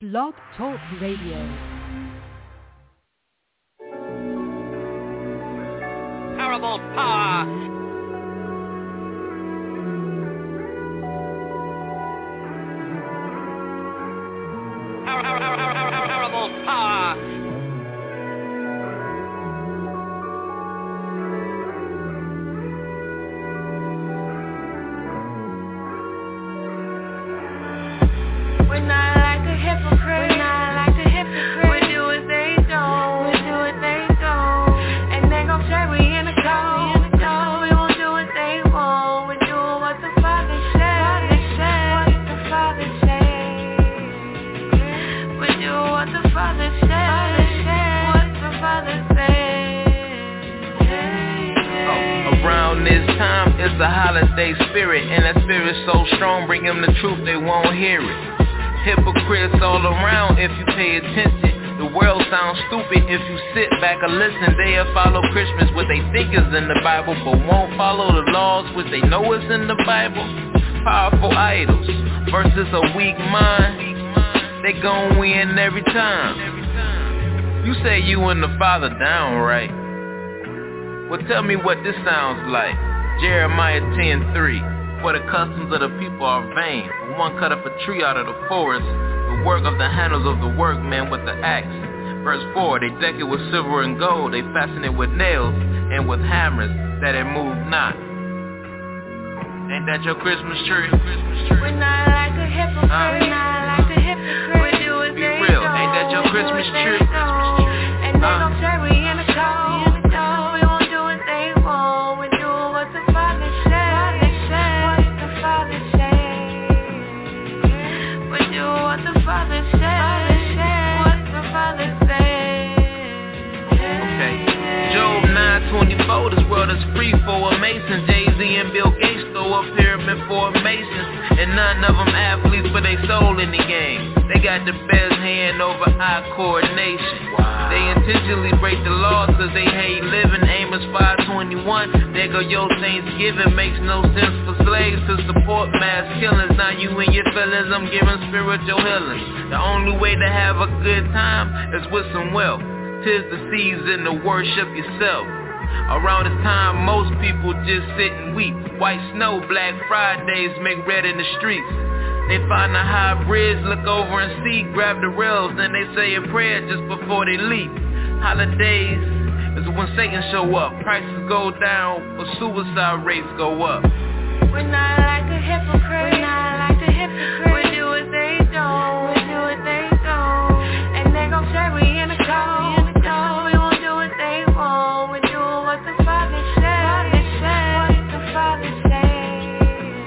Blog Talk Radio. Terrible power. Terrible power. We're not like a hypocrite. We're not like a hypocrite. We do what they don't. We do what they don't. And they gon' say we in the cold. No, we won't do what they want. We do what the Father said. What the Father said. We do what the Father said. What the Father said. Around this time, it's a holiday spirit, and that spirit's so strong, bring them the truth, they won't hear it. Hypocrites all around if you pay attention. The world sounds stupid if you sit back and listen. They'll follow Christmas, what they think is in the Bible, but won't follow the laws, which they know is in the Bible. Powerful idols versus a weak mind, they gon' win every time. You say you and the Father down, right? Well, tell me what this sounds like. Jeremiah 10:3. For the customs of the people are vain. For one cut up a tree out of the forest, the work of the handles of the workmen with the axe. Verse 4, they deck it with silver and gold, they fasten it with nails and with hammers, that it move not. Ain't that your Christmas tree? We're not like a hypocrite. We're not like a hypocrite. We do what they real. don't. Ain't that your Christmas tree? And they gon' say we in the cold. No, we won't do what they want. We do what the Father said. Father said, we do what the Father said, what the Father said. Okay. Job 9:24, this world is free for a mason. Jay-Z and Bill Gates throw a pyramid for a mason. And none of them athletes, but they soul in the game. They got the best hand over eye coordination. Wow. They intentionally break the laws cause they hate living. Amos 5:21, there go your Thanksgiving. Makes no sense for slaves to support mass killings. Now you in your feelings, I'm giving spiritual healing. The only way to have a good time is with some wealth. 'Tis the season to worship yourself. Around this time, most people just sit and weep. White snow, Black Fridays make red in the streets. They find a high bridge, look over and see, grab the rails, then they say a prayer just before they leap. Holidays is when Satan show up. Prices go down, but suicide rates go up. We're not like a hypocrite. We're not like a hypocrite. We do what they don't. We do what they don't. And they gon' say we in the cold. No, we won't do what they want. We do what the Father said. What the Father said.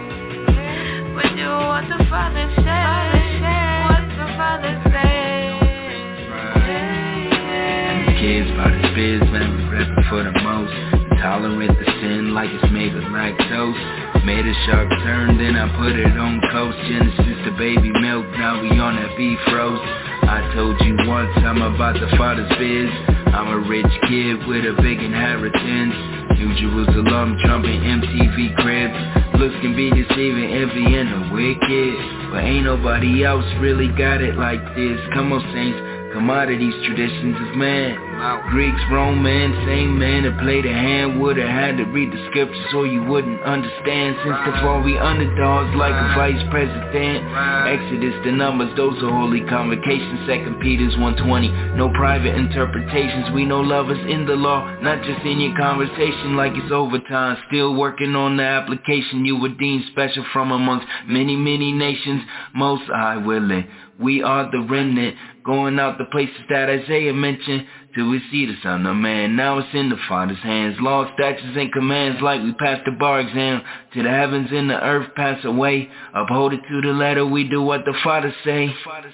We do what the Father said. What the Father said. And the kids by the biz, man, we reppin' for the most. Tolerant the sin like it's made with lactose. Made a sharp turn, then I put it on coast. Genesis to baby milk, now we on that beef roast. I told you once I'm about the Father's biz. I'm a rich kid with a big inheritance. New Jerusalem, trumping MTV cribs. Looks can be deceiving, envy and the wicked, but ain't nobody else really got it like this. Come on saints, come out of these traditions of man. Greeks, Romans, same man that played a hand would've had to read the scriptures or you wouldn't understand. Since the fall we underdogs like a vice president. Exodus, the numbers, those are holy convocations. 2 Peter's 1:20, no private interpretations. We know lovers in the law, not just in your conversation like it's overtime. Still working on the application. You were deemed special from amongst many, many nations. Most High willing, we are the remnant, going out the places that Isaiah mentioned, till we see the Son of Man. Now it's in the Father's hands. Laws, statutes, and commands like we pass the bar exam. Till the heavens and the earth pass away, uphold it to the letter. We do what the Father say.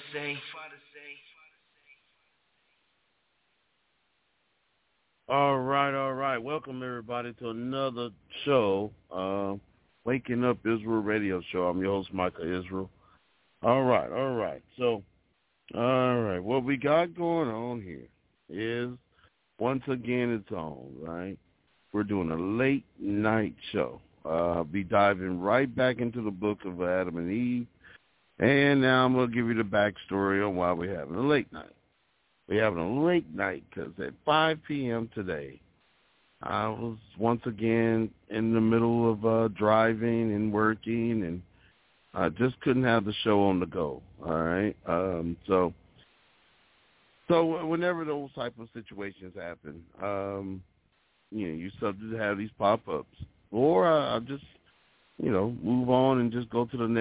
All right. Welcome everybody to another show, Waking Up Israel Radio Show. I'm your host, Michael Israel. All right. So, what we got going on here is, once again, it's on, right? We're doing a late night show. Be diving right back into the book of Adam and Eve. And now I'm going to give you the backstory on why we're having a late night. We're having a late night because at 5 p.m. today, I was once again in the middle of driving and working, and I just couldn't have the show on the go, all right? So whenever those type of situations happen, you subject to have these pop-ups. Or I just, move on and just go to the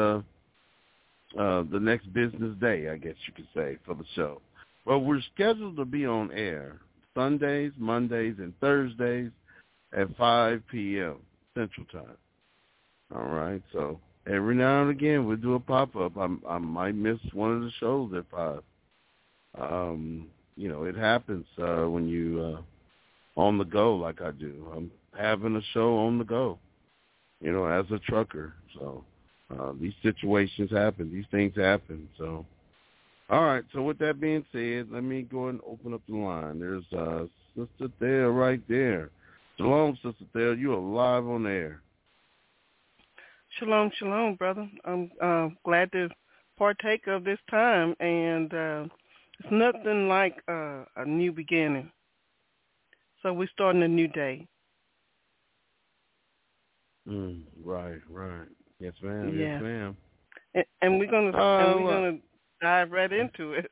next business day, I guess you could say, for the show. Well, we're scheduled to be on air Sundays, Mondays, and Thursdays at 5 p.m. Central Time. All right, so every now and again we'll do a pop-up. I might miss one of the shows at 5. It happens when you on the go like I do. I'm having a show on the go, as a trucker. So these situations happen. These things happen. So. All right, so with that being said, let me go and open up the line. There's Sister Thea right there. Shalom, Sister Thea. You are live on air. Shalom, shalom, brother. I'm glad to partake of this time, and it's nothing like a new beginning. So we're starting a new day. Right. Yes, ma'am. Yeah. Yes, ma'am. And we're gonna dive right into it.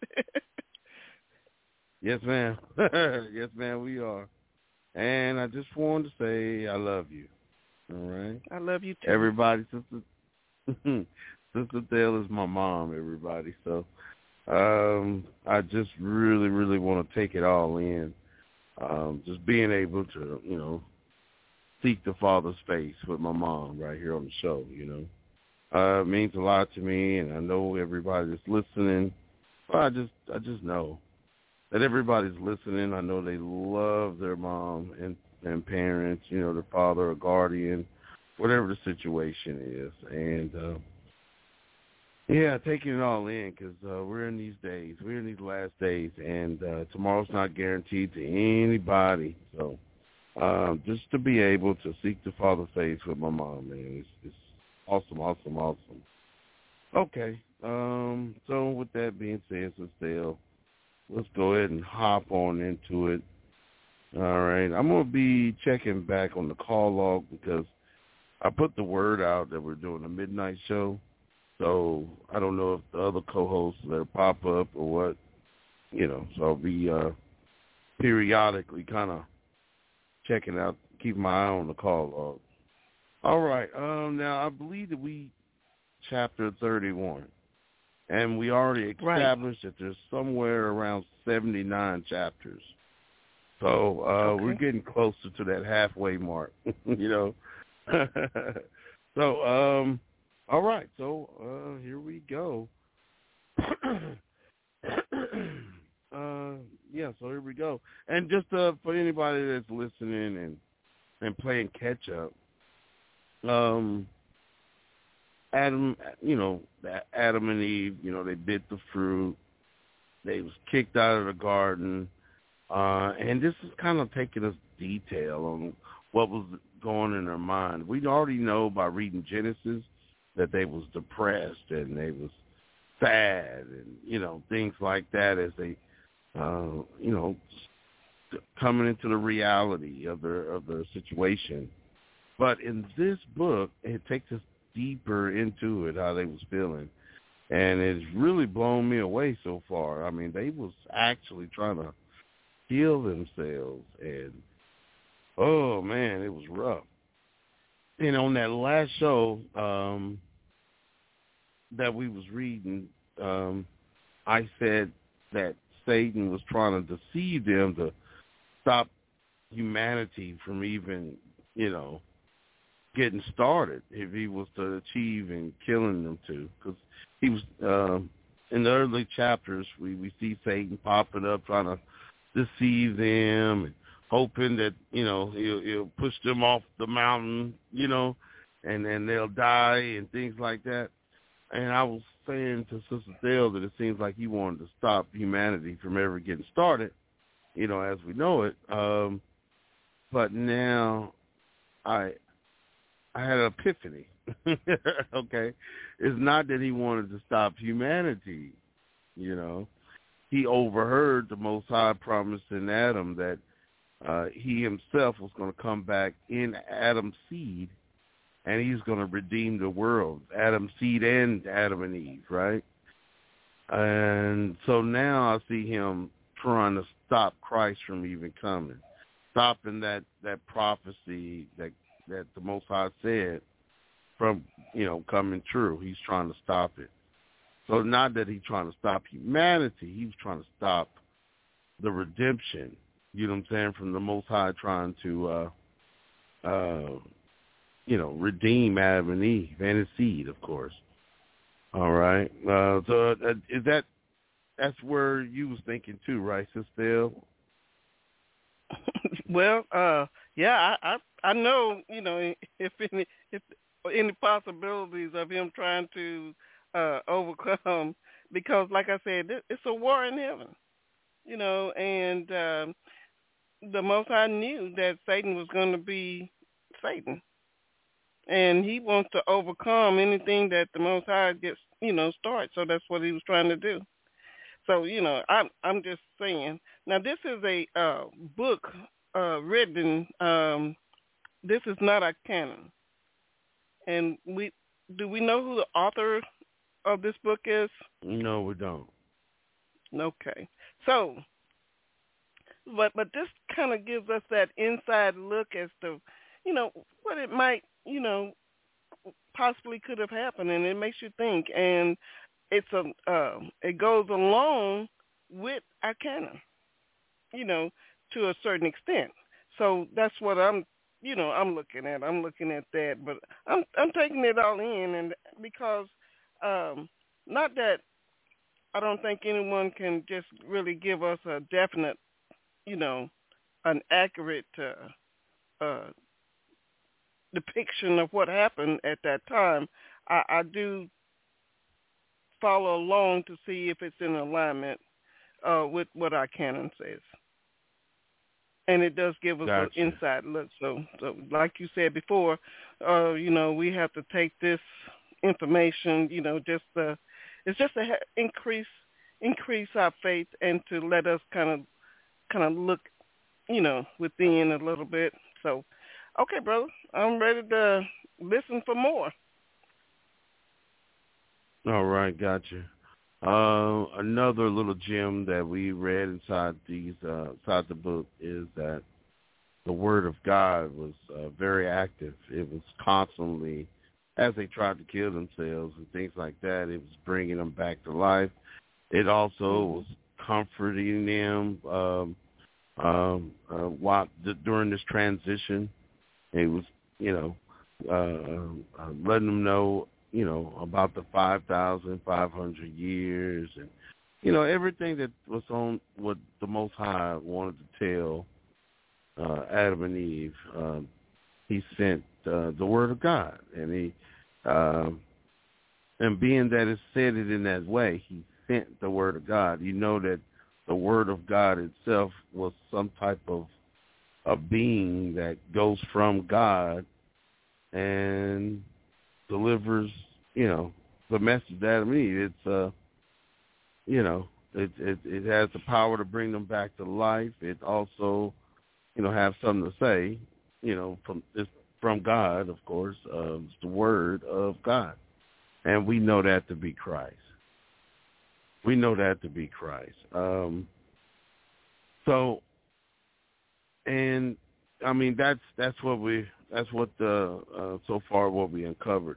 Yes, ma'am. Yes, ma'am, we are. And I just wanted to say I love you. All right? I love you, too. Everybody, Sister Thea is my mom, everybody. So I just really, really want to take it all in. Just being able to, seek the Father's face with my mom right here on the show, It means a lot to me, and I know everybody that's listening. Well, I just know that everybody's listening. I know they love their mom and parents, their father or guardian, whatever the situation is. And, taking it all in because we're in these days. We're in these last days, and tomorrow's not guaranteed to anybody. So just to be able to seek the Father's face with my mom, man, it's awesome. Okay. So with that being said, Sister, let's go ahead and hop on into it. All right. I'm going to be checking back on the call log because I put the word out that we're doing a midnight show. So I don't know if the other co-hosts will pop up or what, So I'll be periodically kind of checking out, keeping my eye on the call log. All right. Now, I believe that we chapter 31, and we already established that there's somewhere around 79 chapters. So we're getting closer to that halfway mark, So, all right. So here we go. So here we go. And just for anybody that's listening and playing catch up, Adam and Eve, they bit the fruit. They was kicked out of the garden. And this is kind of taking us detail on what was going in their mind. We already know by reading Genesis that they was depressed and they was sad and, things like that as they, coming into the reality of their situation. But in this book, it takes us deeper into it, how they was feeling. And it's really blown me away so far. I mean, they was actually trying to heal themselves. And, oh, man, it was rough. And on that last show that we was reading, I said that Satan was trying to deceive them to stop humanity from even, getting started if he was to achieve and killing them too. Because he was, in the early chapters, we see Satan popping up trying to deceive them and hoping that, he'll push them off the mountain, and then they'll die and things like that. And I was saying to Sister Thea that it seems like he wanted to stop humanity from ever getting started, as we know it. But now I had an epiphany. Okay? It's not that he wanted to stop humanity, you know. He overheard the Most High promising Adam that he himself was going to come back in Adam's seed, and he's going to redeem the world, Adam's seed and Adam and Eve, right? And so now I see him trying to stop Christ from even coming, stopping that prophecy that the Most High said from, coming true. He's trying to stop it. So not that he's trying to stop humanity, he's trying to stop the redemption, you know what I'm saying, from the Most High trying to, redeem Adam and Eve and his seed, of course. All right. So that's where you was thinking too, right, Sister? Well, yeah, I know, if any possibilities of him trying to overcome, because like I said, it's a war in heaven, and the Most High knew that Satan was going to be Satan, and he wants to overcome anything that the Most High gets, starts. So that's what he was trying to do. So, I'm just saying. Now, this is a book written. This is not a canon, and do we know who the author of this book is? No, we don't. Okay, so, but this kind of gives us that inside look as to, what it might, possibly could have happened, and it makes you think, and it goes along with our canon, to a certain extent. So that's what I'm looking at. I'm looking at that, but I'm taking it all in, and because not that I don't think anyone can just really give us a definite, an accurate depiction of what happened at that time. I do follow along to see if it's in alignment with what our canon says. And it does give us an inside look. So like you said before, we have to take this information, it's just to increase our faith and to let us kind of look, within a little bit. So, okay, brother, I'm ready to listen for more. All right, gotcha. Another little gem that we read inside the book is that the Word of God was very active. It was constantly, as they tried to kill themselves and things like that, it was bringing them back to life. It also was comforting them during this transition. It was, letting them know, about the 5,500 years and, everything that was on what the Most High wanted to tell Adam and Eve. He sent the Word of God, and and being that it said it in that way, he sent the Word of God. You know that the Word of God itself was some type of a being that goes from God and delivers, the message to Adam and Eve. It's, it has the power to bring them back to life. It also, have something to say, from God, of course. It's the Word of God. And we know that to be Christ. So, and I mean, that's what so far what we uncovered.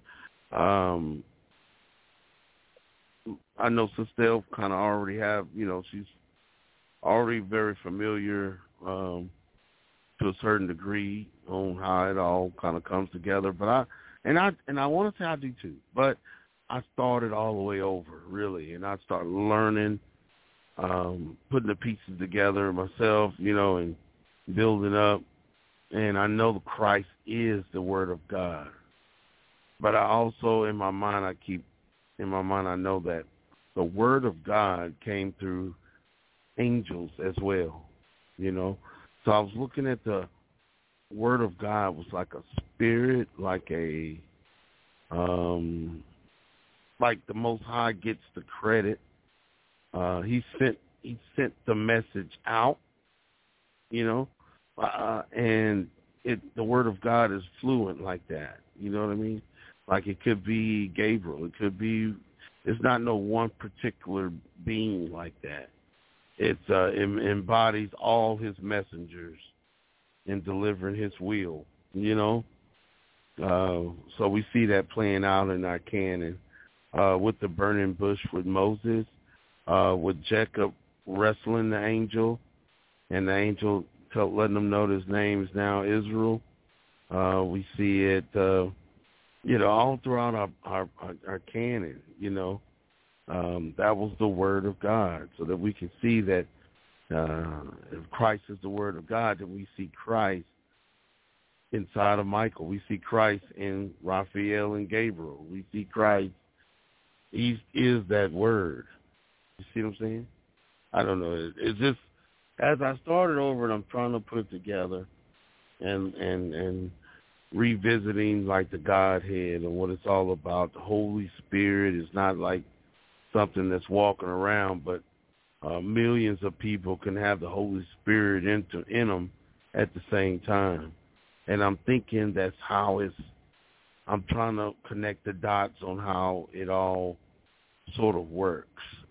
I know Sister kind of already have, she's already very familiar to a certain degree on how it all kind of comes together. But I want to say I do too. But I started all the way over, really, and I started learning, putting the pieces together myself, and building up. And I know Christ is the Word of God. But I also, in my mind, I know that the Word of God came through angels as well, So I was looking at the Word of God was like a spirit, like a like the Most High gets the credit. He sent the message out, and the word of God is fluent like that. You know what I mean? Like it could be Gabriel. It could be. It's not no one particular being like that. It embodies all his messengers in delivering his will. So we see that playing out in our canon with the burning bush with Moses, with Jacob wrestling the angel, and the angel letting them know his name is now Israel. We see it, all throughout our canon. That was the word of God, so that we can see that if Christ is the word of God, that we see Christ inside of Michael. We see Christ in Raphael and Gabriel. We see Christ. He is that word. You see what I'm saying? I don't know. It's just, as I started over and I'm trying to put it together and revisiting like the Godhead and what it's all about. The Holy Spirit is not like something that's walking around, but millions of people can have the Holy Spirit in them at the same time. And I'm thinking that's how I'm trying to connect the dots on how it all sort of works,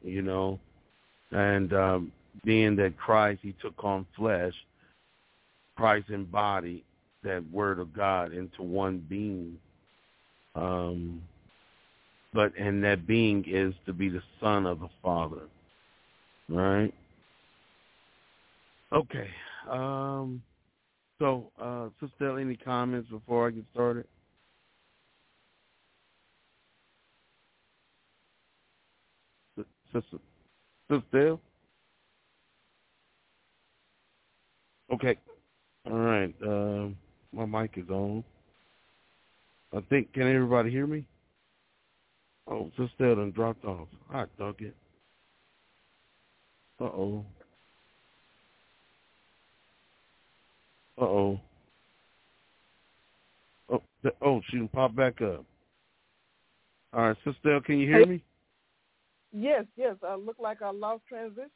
And being that Christ, he took on flesh, Christ embodied that word of God into one being. And that being is to be the Son of the Father, right? Okay. So, Sister, any comments before I get started? Sister? Okay. All right. My mic is on. I think, can everybody hear me? Oh, Sister done dropped off. Hot dog it. Uh-oh. Oh, she done popped back up. All right, Sister, can you hear me? Yes. I look like I lost transition.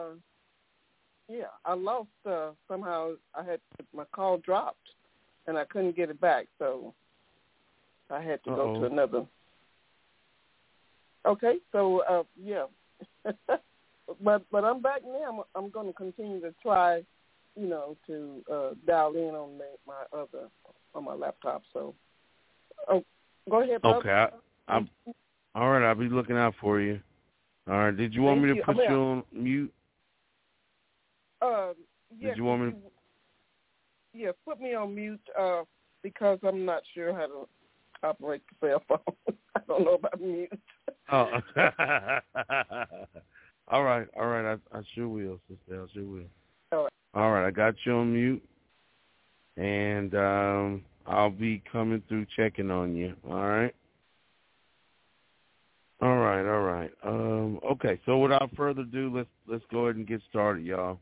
I lost somehow. My call dropped, and I couldn't get it back, so I had to go to another. Okay, so but I'm back now. I'm going to continue to try, to dial in on on my laptop. So, go ahead, brother. Okay, I'm all right. I'll be looking out for you. All right. Did you want me to put you on mute? Did you want me to? Yeah, put me on mute because I'm not sure how to operate the cell phone. I don't know about mute. Oh. All right. I sure will, Sister. I sure will. All right. I got you on mute, and I'll be coming through checking on you. All right. All right. Okay. So without further ado, let's go ahead and get started, y'all.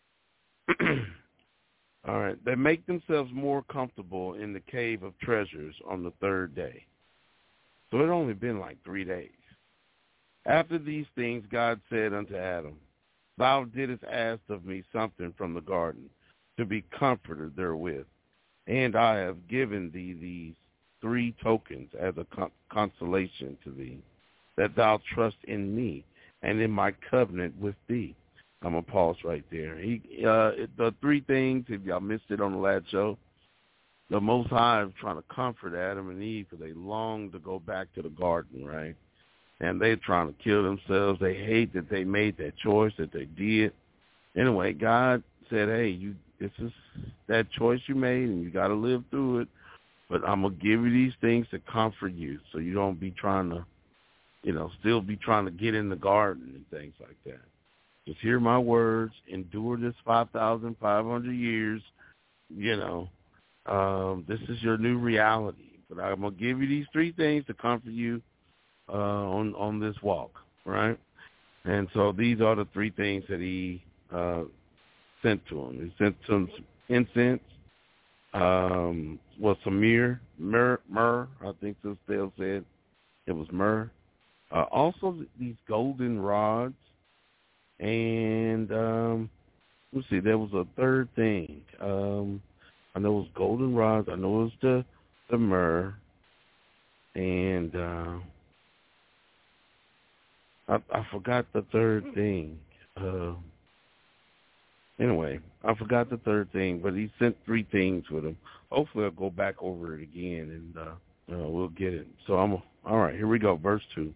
All right. They make themselves more comfortable in the cave of treasures on the third day. So it only been like 3 days. After these things, God said unto Adam, Thou didst ask of me something from the garden, to be comforted therewith. And I have given thee these 3 tokens as a consolation to thee, that thou trust in me and in my covenant with thee. I'm going to pause right there. The 3 things, if y'all missed it on the last show, the Most High is trying to comfort Adam and Eve because they long to go back to the garden, right? And they're trying to kill themselves. They hate that they made that choice, that they did. Anyway, God said, hey, this is that choice you made, and you got to live through it. But I'm going to give you these things to comfort you so you don't be trying to, still be trying to get in the garden and things like that. Just hear my words, endure this 5,500 years, this is your new reality. But I'm going to give you these 3 things to comfort you on this walk, right? And so these are the 3 things that he sent to him. He sent some incense, was Samir, myrrh, I think this Dale said. It was myrrh. Also, these golden rods. And let's see, there was a third thing. I know it was golden rods. I know it was the myrrh. And I forgot the third thing. Anyway, I forgot the third thing, but he sent 3 things with him. Hopefully I'll go back over it again, and we'll get it. So all right, here we go, verse 2.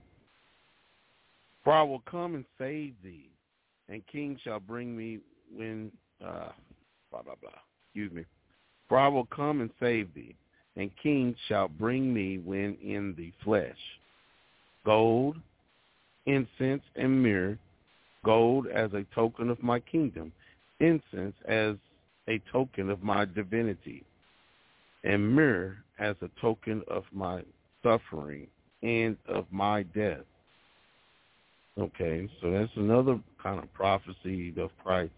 For I will come and save thee, and kings shall bring me when, blah, blah, blah, excuse me. For I will come and save thee, and kings shall bring me when in the flesh. Gold, incense, and myrrh, gold as a token of my kingdom, incense as a token of my divinity, and myrrh as a token of my suffering and of my death. Okay, so that's another kind of prophecy of Christ.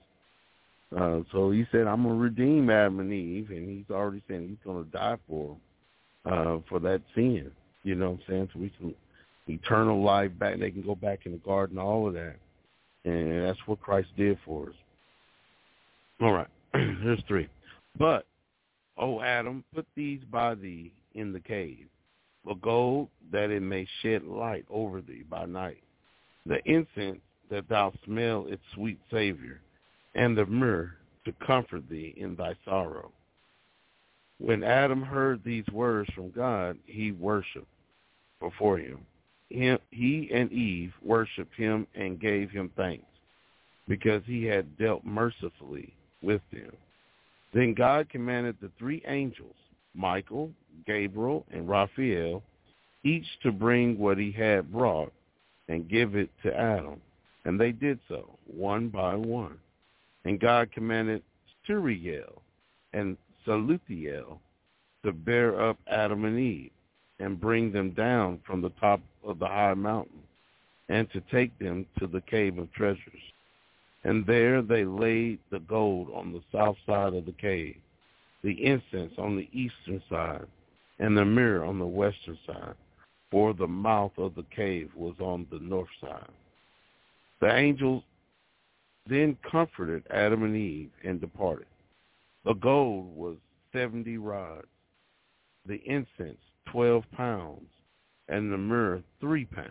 So he said, I'm going to redeem Adam and Eve, and he's already saying he's going to die for that sin. You know what I'm saying? So we can eternal life back. They can go back in the garden, all of that. And that's what Christ did for us. All right, here's 3. But, O Adam, put these by thee in the cave, the gold that it may shed light over thee by night, the incense that thou smell its sweet savor, and the myrrh to comfort thee in thy sorrow. When Adam heard these words from God, he worshipped before him. He and Eve worshipped him and gave him thanks, because he had dealt mercifully with them. Then God commanded the 3 angels, Michael, Gabriel, and Raphael, each to bring what he had brought and give it to Adam. And they did so, one by one. And God commanded Suriel and Saluthiel to bear up Adam and Eve and bring them down from the top of the high mountain and to take them to the cave of treasures. And there they laid the gold on the south side of the cave, the incense on the eastern side, and the myrrh on the western side, for the mouth of the cave was on the north side. The angels then comforted Adam and Eve and departed. The gold was 70 rods, the incense 12 pounds, and the myrrh 3 pounds.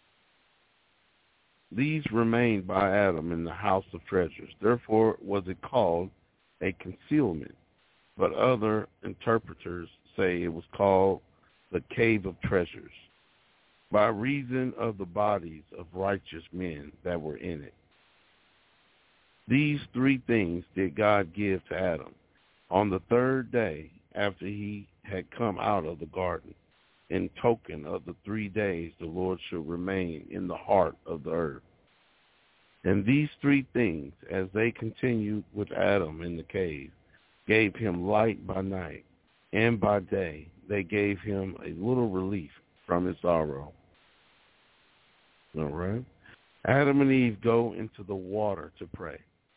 These remained by Adam in the house of treasures. Therefore was it called a concealment. But other interpreters say it was called the cave of treasures, by reason of the bodies of righteous men that were in it. These 3 things did God give to Adam on the 3rd day after he had come out of the garden, in token of the 3 days the Lord should remain in the heart of the earth. And these 3 things, as they continued with Adam in the cave, gave him light by night, and by day they gave him a little relief from his sorrow. All right. Adam and Eve go into the water to pray.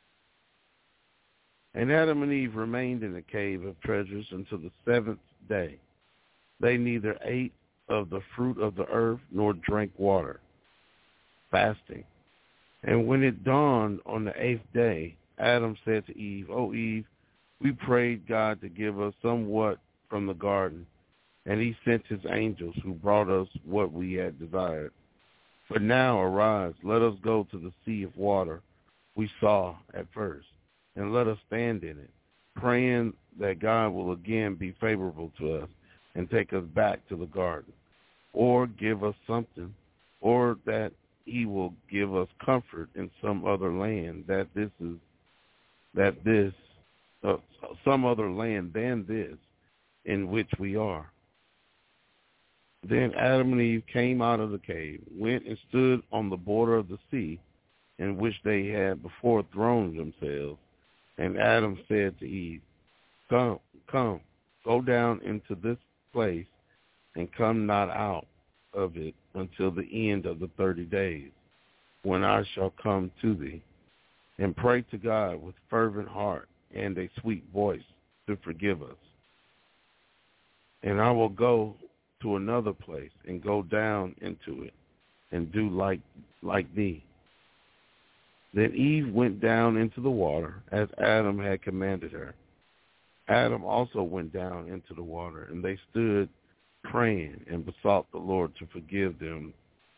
And Adam and Eve remained in the cave of treasures until the 7th day. They neither ate of the fruit of the earth nor drank water, fasting. And when it dawned on the 8th day, Adam said to Eve, O Eve, we prayed God to give us somewhat from the garden, and he sent his angels who brought us what we had desired. But now arise, let us go to the sea of water we saw at first, and let us stand in it, praying that God will again be favorable to us and take us back to the garden, or give us something, or that he will give us comfort in some other land, some other land than this in which we are. Then Adam and Eve came out of the cave, went and stood on the border of the sea, in which they had before thrown themselves. And Adam said to Eve, Come, go down into this place, and come not out of it until the end of the 30 days, when I shall come to thee, and pray to God with fervent heart and a sweet voice to forgive us. and I will go to another place and go down into it and do like thee. Then Eve went down into the water as Adam had commanded her. Adam also went down into the water, and they stood praying and besought the Lord to forgive them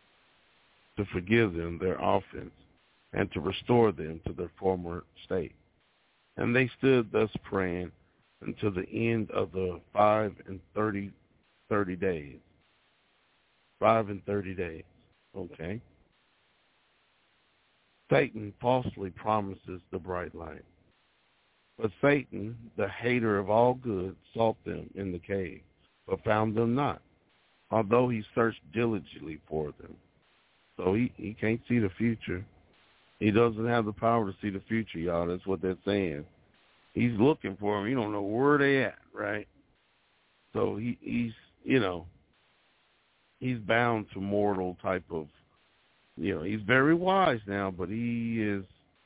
their offense and to restore them to their former state. And they stood thus praying until the end of the 5 and 30 days. 5 and 30 days. Okay. Satan falsely promises the bright light. But Satan, the hater of all good, sought them in the cave, but found them not, although he searched diligently for them. So he can't see the future. He doesn't have the power to see the future, y'all. That's what they're saying. He's looking for them. He don't know where they at, right? So he's bound to mortal type of, he's very wise now, but he is,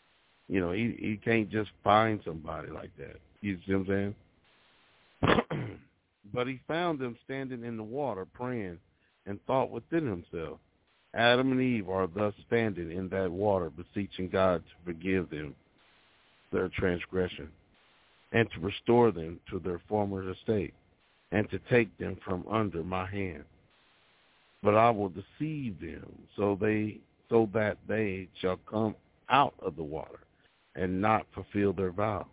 he can't just find somebody like that. You see what I'm saying? But he found them standing in the water praying and thought within himself, Adam and Eve are thus standing in that water, beseeching God to forgive them their transgression and to restore them to their former estate and to take them from under my hand. But I will deceive them so that they shall come out of the water and not fulfill their vow.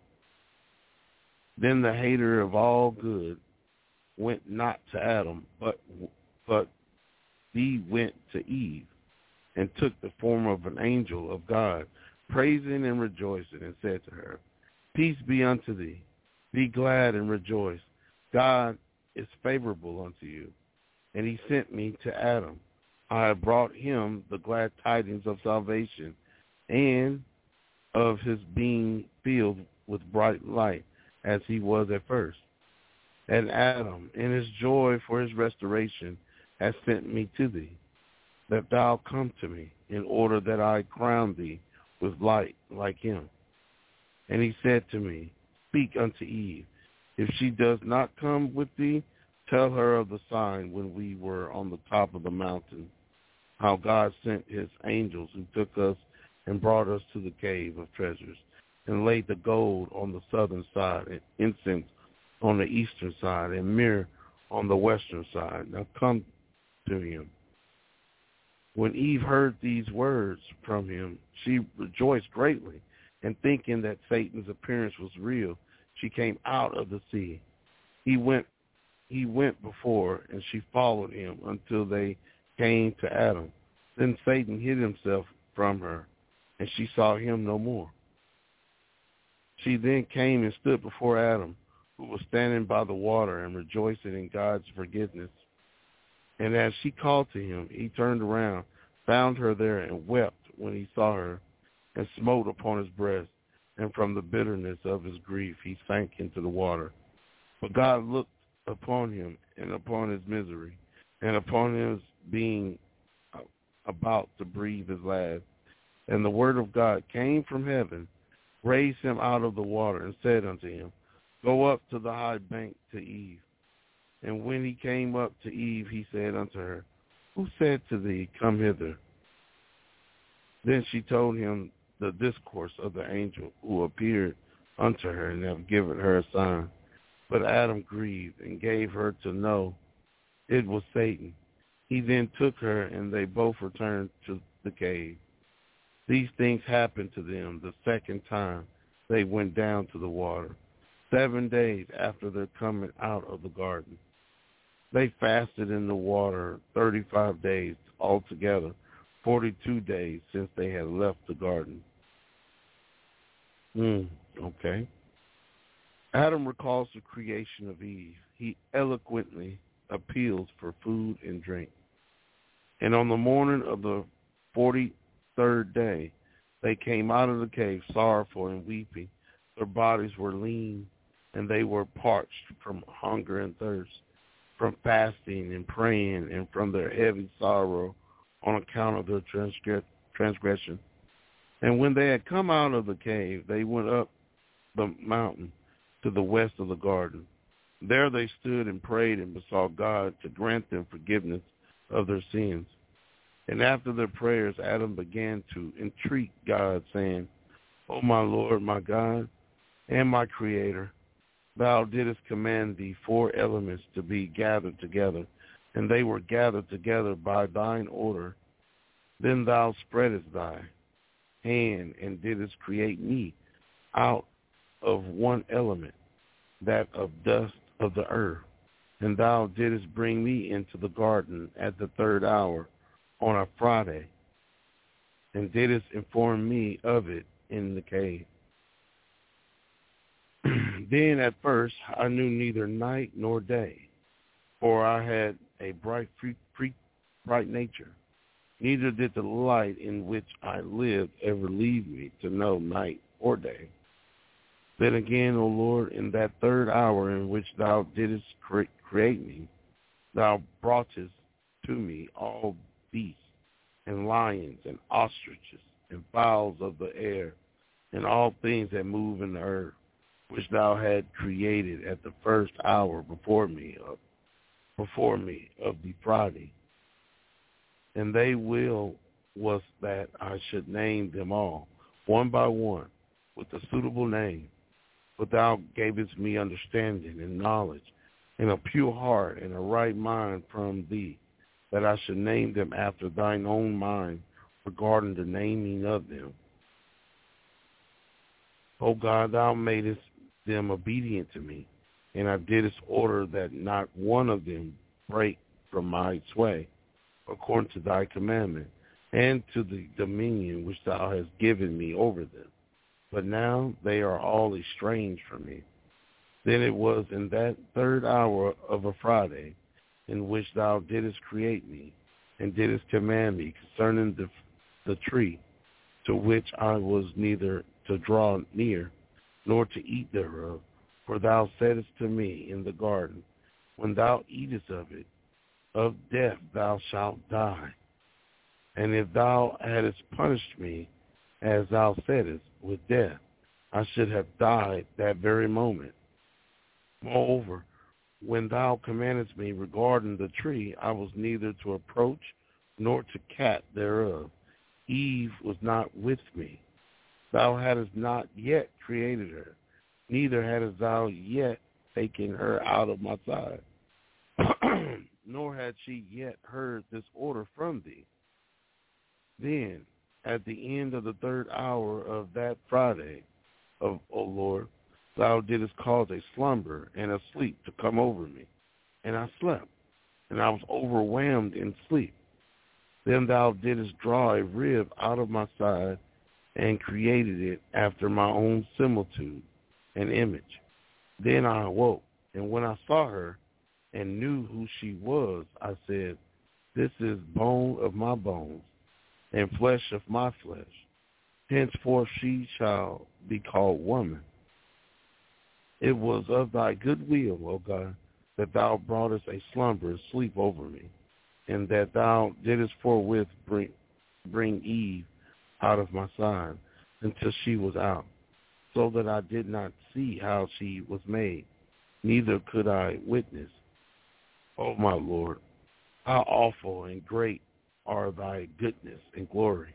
Then the hater of all good went not to Adam, but he went to Eve and took the form of an angel of God, praising and rejoicing, and said to her, Peace be unto thee. Be glad and rejoice. God is favorable unto you. And he sent me to Adam. I have brought him the glad tidings of salvation and of his being filled with bright light as he was at first. And Adam, in his joy for his restoration, has sent me to thee, that thou come to me, in order that I crown thee with light like him. And he said to me, Speak unto Eve. If she does not come with thee, tell her of the sign when we were on the top of the mountain, how God sent his angels who took us and brought us to the cave of treasures, and laid the gold on the southern side, and incense on the eastern side, and myrrh on the western side. Now come to him. When Eve heard these words from him, she rejoiced greatly, and thinking that Satan's appearance was real, she came out of the sea. He went before, and she followed him until they came to Adam. Then Satan hid himself from her, and she saw him no more. She then came and stood before Adam, who was standing by the water and rejoicing in God's forgiveness. And as she called to him, he turned around, found her there, and wept when he saw her, and smote upon his breast. And from the bitterness of his grief, he sank into the water. But God looked upon him and upon his misery, and upon his being about to breathe his last. And the word of God came from heaven, raised him out of the water, and said unto him, Go up to the high bank to Eve. And when he came up to Eve, he said unto her, Who said to thee, Come hither? Then she told him the discourse of the angel who appeared unto her, and have given her a sign. But Adam grieved and gave her to know it was Satan. He then took her, and they both returned to the cave. These things happened to them the second time they went down to the water, 7 days after their coming out of the garden. They fasted in the water 35 days altogether, 42 days since they had left the garden. Okay. Adam recalls the creation of Eve. He eloquently appeals for food and drink. And on the morning of the 43rd day, they came out of the cave sorrowful and weeping. Their bodies were lean, and they were parched from hunger and thirst, from fasting and praying, and from their heavy sorrow on account of their transgression. And when they had come out of the cave, they went up the mountain to the west of the garden. There they stood and prayed and besought God to grant them forgiveness of their sins. And after their prayers, Adam began to entreat God, saying, O my Lord, my God, and my Creator, thou didst command the 4 elements to be gathered together, and they were gathered together by thine order. Then thou spreadest thy hand and didst create me out of 1 element, that of dust of the earth. And thou didst bring me into the garden at the 3rd hour on a Friday, and didst inform me of it in the cave. Then at first I knew neither night nor day, for I had a bright nature. Neither did the light in which I lived ever leave me to know night or day. Then again, O Lord, in that 3rd hour in which thou didst create me, thou broughtest to me all beasts and lions and ostriches and fowls of the air and all things that move in the earth, which thou had created at the 1st hour before me of the Friday. And they was that I should name them all, one by one, with a suitable name. But thou gavest me understanding and knowledge, and a pure heart and a right mind from thee, that I should name them after thine own mind regarding the naming of them. O God, thou madest them obedient to me, and I didst order that not one of them break from my sway, according to thy commandment, and to the dominion which thou hast given me over them. But now they are all estranged from me. Then it was in that 3rd hour of a Friday, in which thou didst create me, and didst command me concerning the tree, to which I was neither to draw near, nor to eat thereof. For thou saidst to me in the garden, when thou eatest of it, of death thou shalt die. And if thou hadst punished me, as thou saidst, with death, I should have died that very moment. Moreover, when thou commandest me regarding the tree, I was neither to approach nor to cat thereof. Eve was not with me. Thou hadst not yet created her, neither hadst thou yet taken her out of my side, nor had she yet heard this order from thee. Then, at the end of the 3rd hour of that Friday, O Lord, thou didst cause a slumber and a sleep to come over me, and I slept, and I was overwhelmed in sleep. Then thou didst draw a rib out of my side, and created it after my own similitude and image. Then I awoke, and when I saw her and knew who she was, I said, This is bone of my bones, and flesh of my flesh. Henceforth she shall be called woman. It was of thy good will, O God, that thou broughtest a slumber and sleep over me, and that thou didst forthwith bring Eve out of my side until she was out, so that I did not see how she was made, neither could I witness. O my Lord, how awful and great are thy goodness and glory.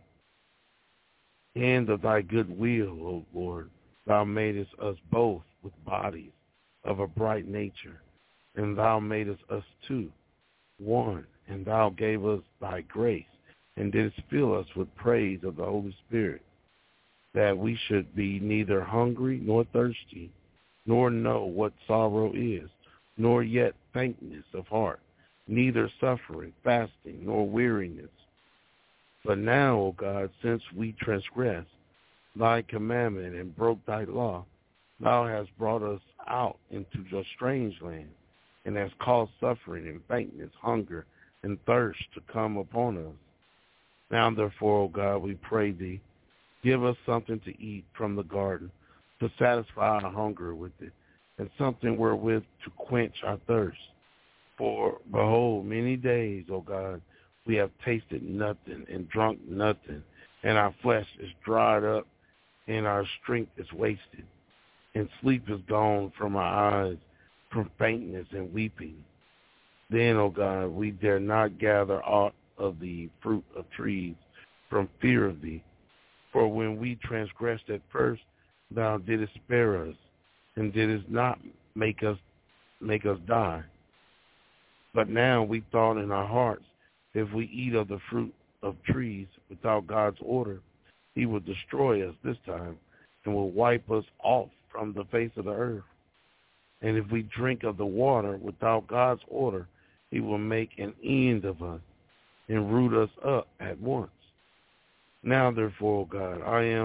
And of thy good will, O Lord, thou madest us both with bodies of a bright nature, and thou madest us two, one, and thou gave us thy grace, and didst fill us with praise of the Holy Spirit, that we should be neither hungry nor thirsty, nor know what sorrow is, nor yet faintness of heart, neither suffering, fasting, nor weariness. But now, O God, since we transgressed thy commandment and broke thy law, thou hast brought us out into a strange land, and hast caused suffering and faintness, hunger and thirst to come upon us. Now therefore, O God, we pray thee, give us something to eat from the garden, to satisfy our hunger with it, and something wherewith to quench our thirst. For, behold, many days, O God, we have tasted nothing and drunk nothing, and our flesh is dried up, and our strength is wasted, and sleep is gone from our eyes from faintness and weeping. Then, O God, we dare not gather aught of the fruit of trees from fear of thee. For when we transgressed at first, thou didst spare us, and didst not make us die. But now we thought in our hearts, if we eat of the fruit of trees without God's order, he will destroy us this time and will wipe us off from the face of the earth. And if we drink of the water without God's order, he will make an end of us and root us up at once. Now therefore, O God,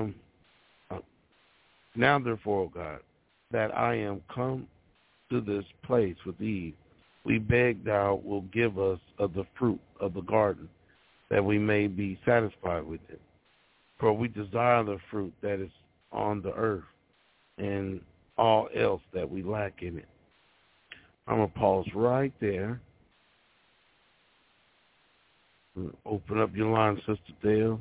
that I am come to this place with Eve, we beg thou will give us of the fruit of the garden, that we may be satisfied with it. For we desire the fruit that is on the earth, and all else that we lack in it. I'm going to pause right there. Open up your line, Sister Dale.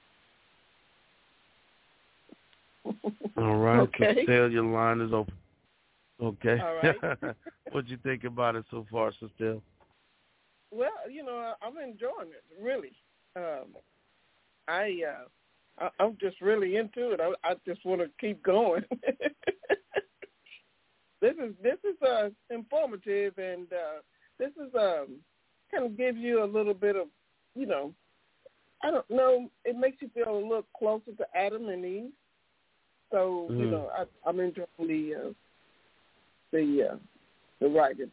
All right, Okay. Sister Dale, your line is open. Okay. All right. What you think about it so far, Sister Dale? Well, I'm enjoying it, really. I'm just really into it. I just want to keep going. This is informative, and this is kind of gives you a little bit of, I don't know, it makes you feel a little closer to Adam and Eve. So I'm enjoying the writing.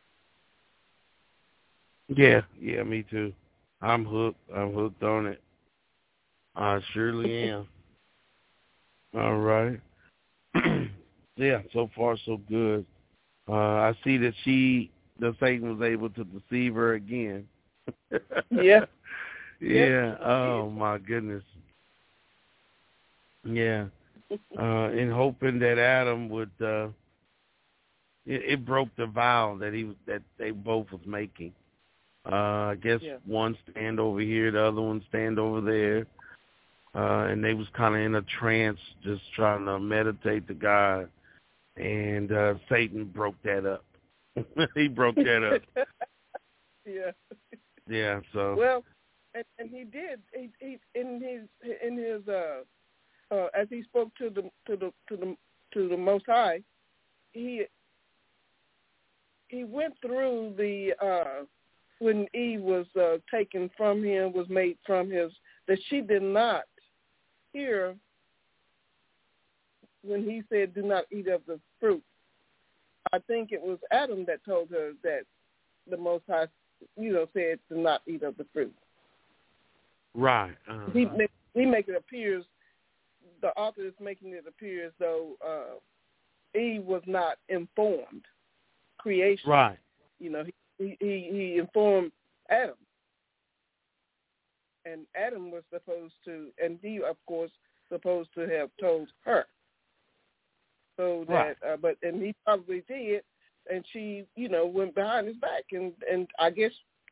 Yeah, me too. I'm hooked on it. I surely am. All right. Yeah, so far so good. I see that Satan was able to deceive her again. Yeah. Yeah. Oh my goodness. Yeah. In hoping that Adam would, it broke the vow that they both was making. I guess one stand over here, the other one stand over there. And they was kind of in a trance, just trying to meditate to God. And Satan broke that up. He broke that up. Yeah. Yeah. So. Well, and he did. He in his as he spoke to the Most High, he went through the when Eve was taken from him, was made from his, that she did not hear when he said, "Do not eat of the fruit." I think it was Adam that told her that the Most High, said, "Do not eat of the fruit." Right. He make it appears, the author is making it appear as though Eve was not informed. Creation. Right. He informed Adam. And Adam was supposed to, and he, of course, supposed to have told her. So that, right. And he probably did, and she, went behind his back, and I guess,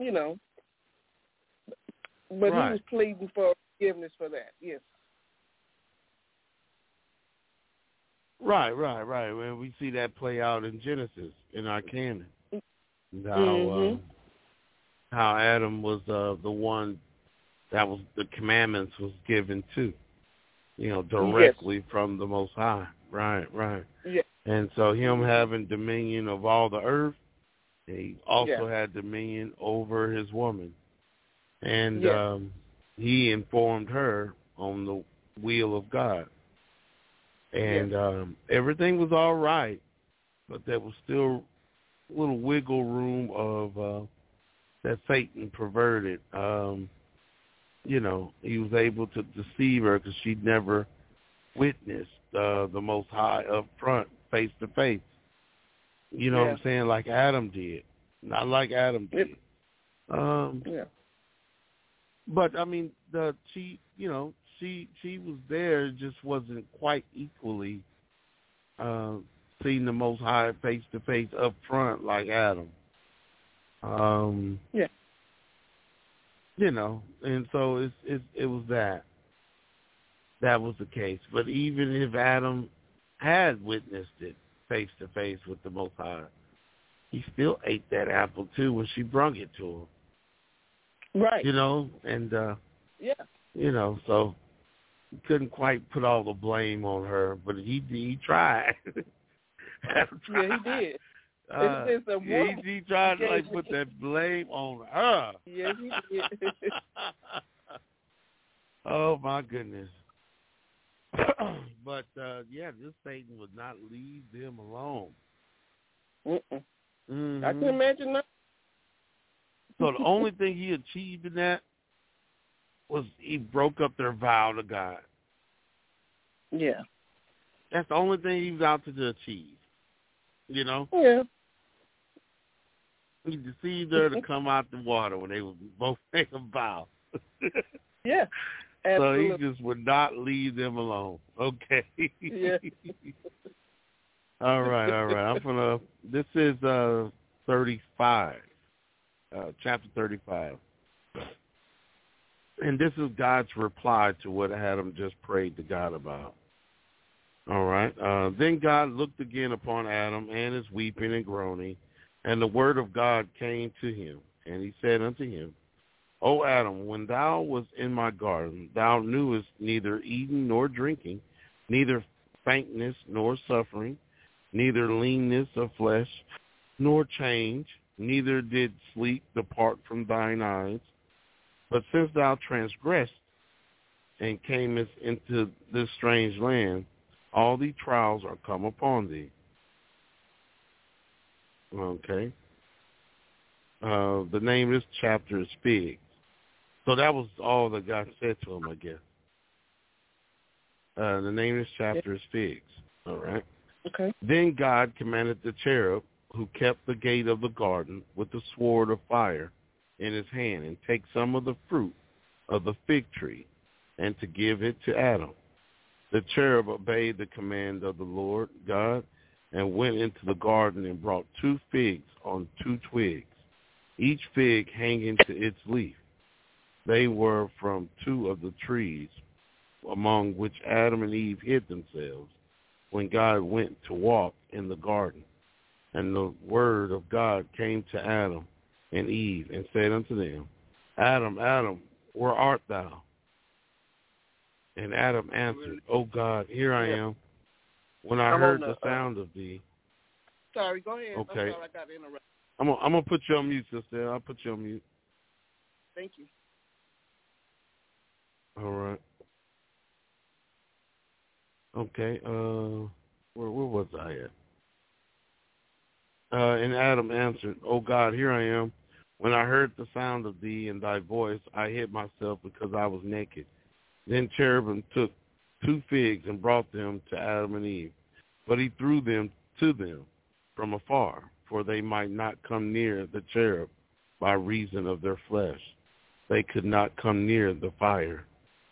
but right. he was pleading for forgiveness for that, yes. Right. Well, we see that play out in Genesis, in our canon. How Adam was the one that was the commandments was given to, directly from the Most High. Right. Yes. And so him having dominion of all the earth, he also had dominion over his woman. And he informed her on the will of God. And everything was all right, but there was still a little wiggle room of that Satan perverted. He was able to deceive her because she'd never witnessed the Most High up front, face to face. You know what I'm saying? Like Adam did. Not like Adam did. But I mean, she was there, just wasn't quite equally seeing the Most High face to face up front like Adam. And so it was that. That was the case. But even if Adam had witnessed it face to face with the Most High, he still ate that apple too when she brung it to him. Right. And yeah. So he couldn't quite put all the blame on her, but he tried. Yeah, he did. He tried to put that blame on her. Yes, he did. Oh my goodness. But this Satan would not leave them alone. Mm-hmm. I can imagine that. So the only thing he achieved in that was he broke up their vow to God. Yeah. That's the only thing he was out to achieve. Yeah. He deceived her to come out the water when they would both make a vow. Yeah. Absolutely. So he just would not leave them alone. Okay. Yeah. All right. This is 35, chapter 35. And this is God's reply to what Adam just prayed to God about. All right. Then God looked again upon Adam and his weeping and groaning, and the word of God came to him. And he said unto him, O Adam, when thou wast in my garden, thou knewest neither eating nor drinking, neither faintness nor suffering, neither leanness of flesh nor change, neither did sleep depart from thine eyes. But since thou transgressed and camest into this strange land, all these trials are come upon thee. Okay. The name of this chapter is Figs. So that was all that God said to him, I guess. The name of this chapter is Figs. All right. Okay. Then God commanded the cherub who kept the gate of the garden with the sword of fire in his hand, and take some of the fruit of the fig tree, and to give it to Adam. The cherub obeyed the command of the Lord God, and went into the garden and brought 2 figs on 2 twigs, each fig hanging to its leaf. They were from 2 of the trees among which Adam and Eve hid themselves when God went to walk in the garden. And the word of God came to Adam and Eve, and said unto them, Adam, Adam, where art thou? And Adam answered, O God, here I am. When I heard the sound of thee. Sorry, go ahead. Okay. I'm sorry, I got interrupted. I'm gonna put you on mute, sister. I'll put you on mute. Thank you. All right. Okay. Where was I at? And Adam answered, O God, here I am. When I heard the sound of thee and thy voice, I hid myself because I was naked. Then cherubim took 2 figs and brought them to Adam and Eve. But he threw them to them from afar, for they might not come near the cherub by reason of their flesh. They could not come near the fire.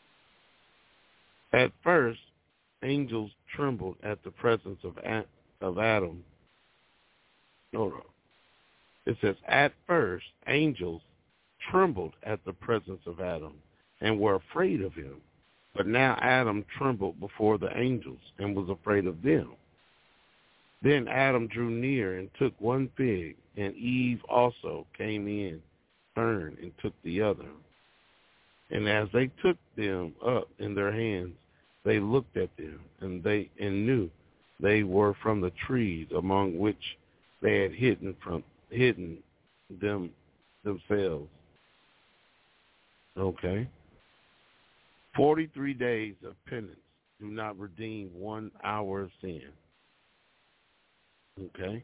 At first, angels trembled at the presence of Adam. No. It says, at first, angels trembled at the presence of Adam and were afraid of him. But now Adam trembled before the angels and was afraid of them. Then Adam drew near and took 1 fig, and Eve also came in, turned, and took the other. And as they took them up in their hands, they looked at them, and knew they were from the trees among which they had hidden themselves. Okay. 43 days of penance do not redeem 1 hour of sin. Okay.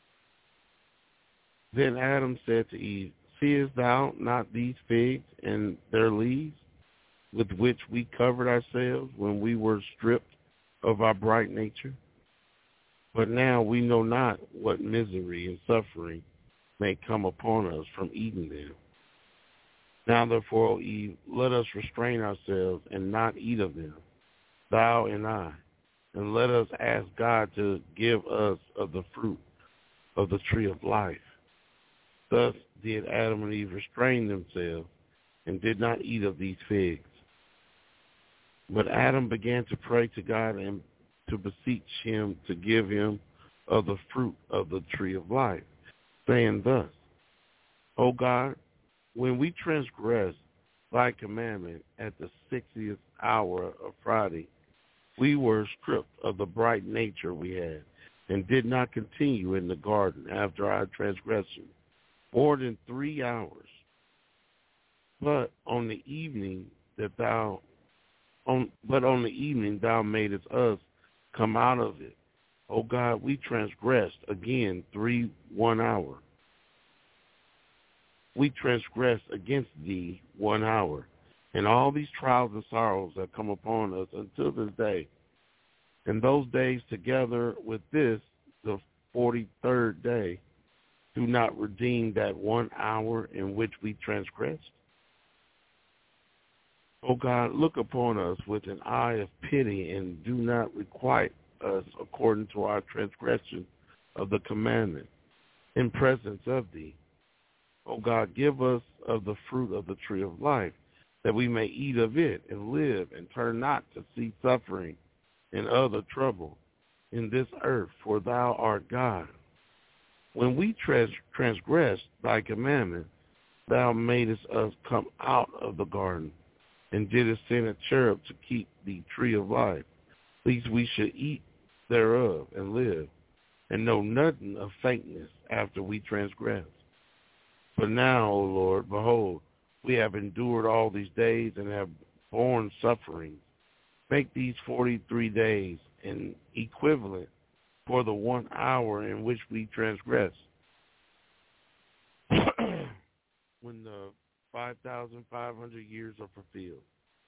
Then Adam said to Eve, seest thou not these figs and their leaves, with which we covered ourselves when we were stripped of our bright nature? But now we know not what misery and suffering may come upon us from eating them. Now therefore, O Eve, let us restrain ourselves and not eat of them, thou and I, and let us ask God to give us of the fruit of the tree of life. Thus did Adam and Eve restrain themselves and did not eat of these figs. But Adam began to pray to God and to beseech him to give him of the fruit of the tree of life. saying thus, O God, when we transgressed thy commandment at the 60th hour of Friday, we were stripped of the bright nature we had, and did not continue in the garden after our transgression more than 3 hours. But on the evening thou madest us come out of it. O God, we transgressed again 1 hour. We transgressed against thee 1 hour. And all these trials and sorrows have come upon us until this day. And those days together with this, the 43rd day, do not redeem that 1 hour in which we transgressed. O God, look upon us with an eye of pity and do not requite us according to our transgression of the commandment in presence of thee. O God, give us of the fruit of the tree of life, that we may eat of it and live, and turn not to see suffering and other trouble in this earth, for thou art God. When we transgressed thy commandment, thou madest us come out of the garden, and didst send a cherub to keep the tree of life, lest we should eat thereof and live, and know nothing of faintness after we transgressed. But now, O Lord, behold, we have endured all these days and have borne sufferings. Make these 43 days an equivalent for the 1 hour in which we transgress. When the 5,500 years are fulfilled.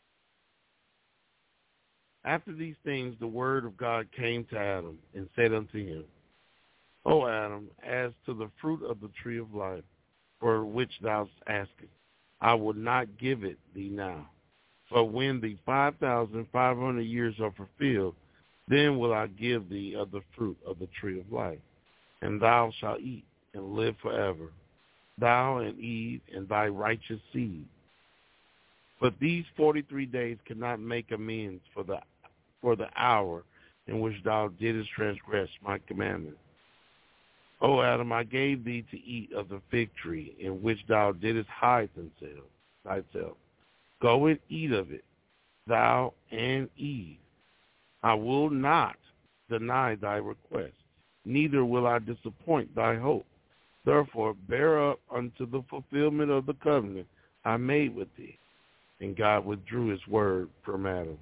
After these things, the word of God came to Adam and said unto him, O Adam, as to the fruit of the tree of life, for which thou askest, I will not give it thee now. But when the 5,500 years are fulfilled, then will I give thee of the fruit of the tree of life, and thou shalt eat and live forever, thou and Eve and thy righteous seed. But these 43 days cannot make amends for the hour in which thou didst transgress my commandment. O Adam, I gave thee to eat of the fig tree in which thou didst hide thyself. Go and eat of it, thou and Eve. I will not deny thy request, neither will I disappoint thy hope. Therefore, bear up unto the fulfillment of the covenant I made with thee. And God withdrew his word from Adam.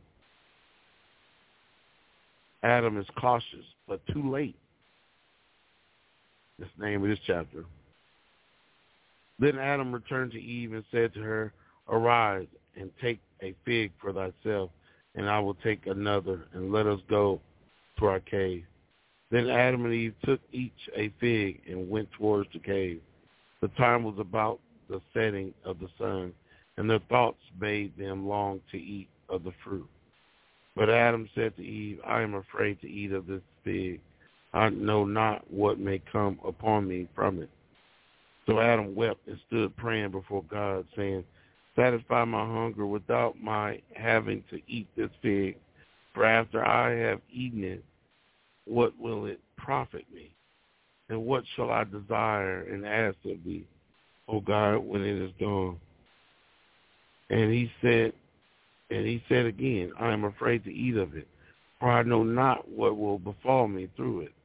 Adam is cautious, but too late. That's the name of this chapter. Then Adam returned to Eve and said to her, Arise and take a fig for thyself, and I will take another, and let us go to our cave. Then Adam and Eve took each a fig and went towards the cave. The time was about the setting of the sun, and their thoughts made them long to eat of the fruit. But Adam said to Eve, I am afraid to eat of this fig. I know not what may come upon me from it. So Adam wept and stood praying before God, saying, Satisfy my hunger without my having to eat this fig, for after I have eaten it, what will it profit me? And what shall I desire and ask of thee, O God, when it is gone? And he said again, I am afraid to eat of it, for I know not what will befall me through it.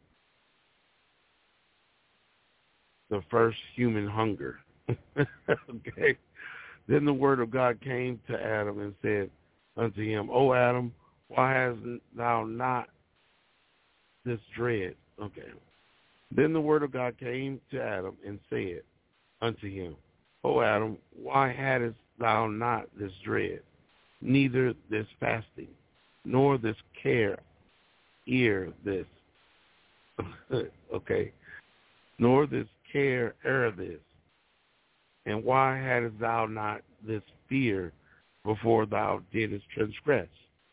The first human hunger. Okay. Then the word of God came to Adam and said unto him, O Adam, why hast thou not this dread? Okay. Then the word of God came to Adam and said unto him, O Adam, why hadst thou not this dread, neither this fasting, nor this care, this. Okay. Nor this care, this. And why hadst thou not this fear before thou didst transgress?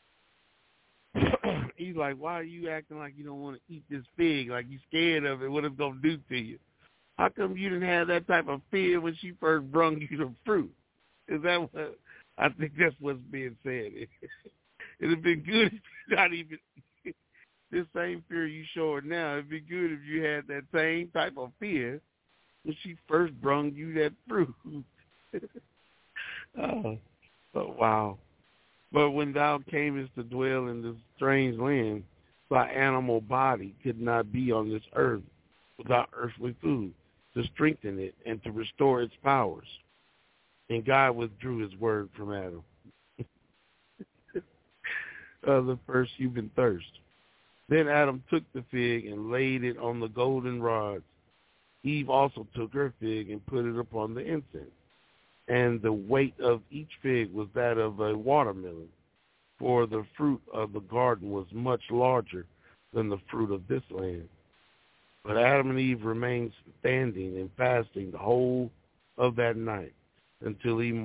He's like, why are you acting like you don't want to eat this fig, like you scared of it, what it's going to do to you? How come you didn't have that type of fear when she first brung you the fruit? Is that what, I think that's what's being said. It would have been good if you not even, this same fear you show it now, it would be good if you had that same type of fear when she first brung you that fruit. But wow. But when thou camest to dwell in this strange land, thy animal body could not be on this earth without earthly food to strengthen it and to restore its powers. And God withdrew his word from Adam. The first human thirst. Then Adam took the fig and laid it on the golden rods. Eve also took her fig and put it upon the incense. And the weight of each fig was that of a watermelon, for the fruit of the garden was much larger than the fruit of this land. But Adam and Eve remained standing and fasting the whole of that night until the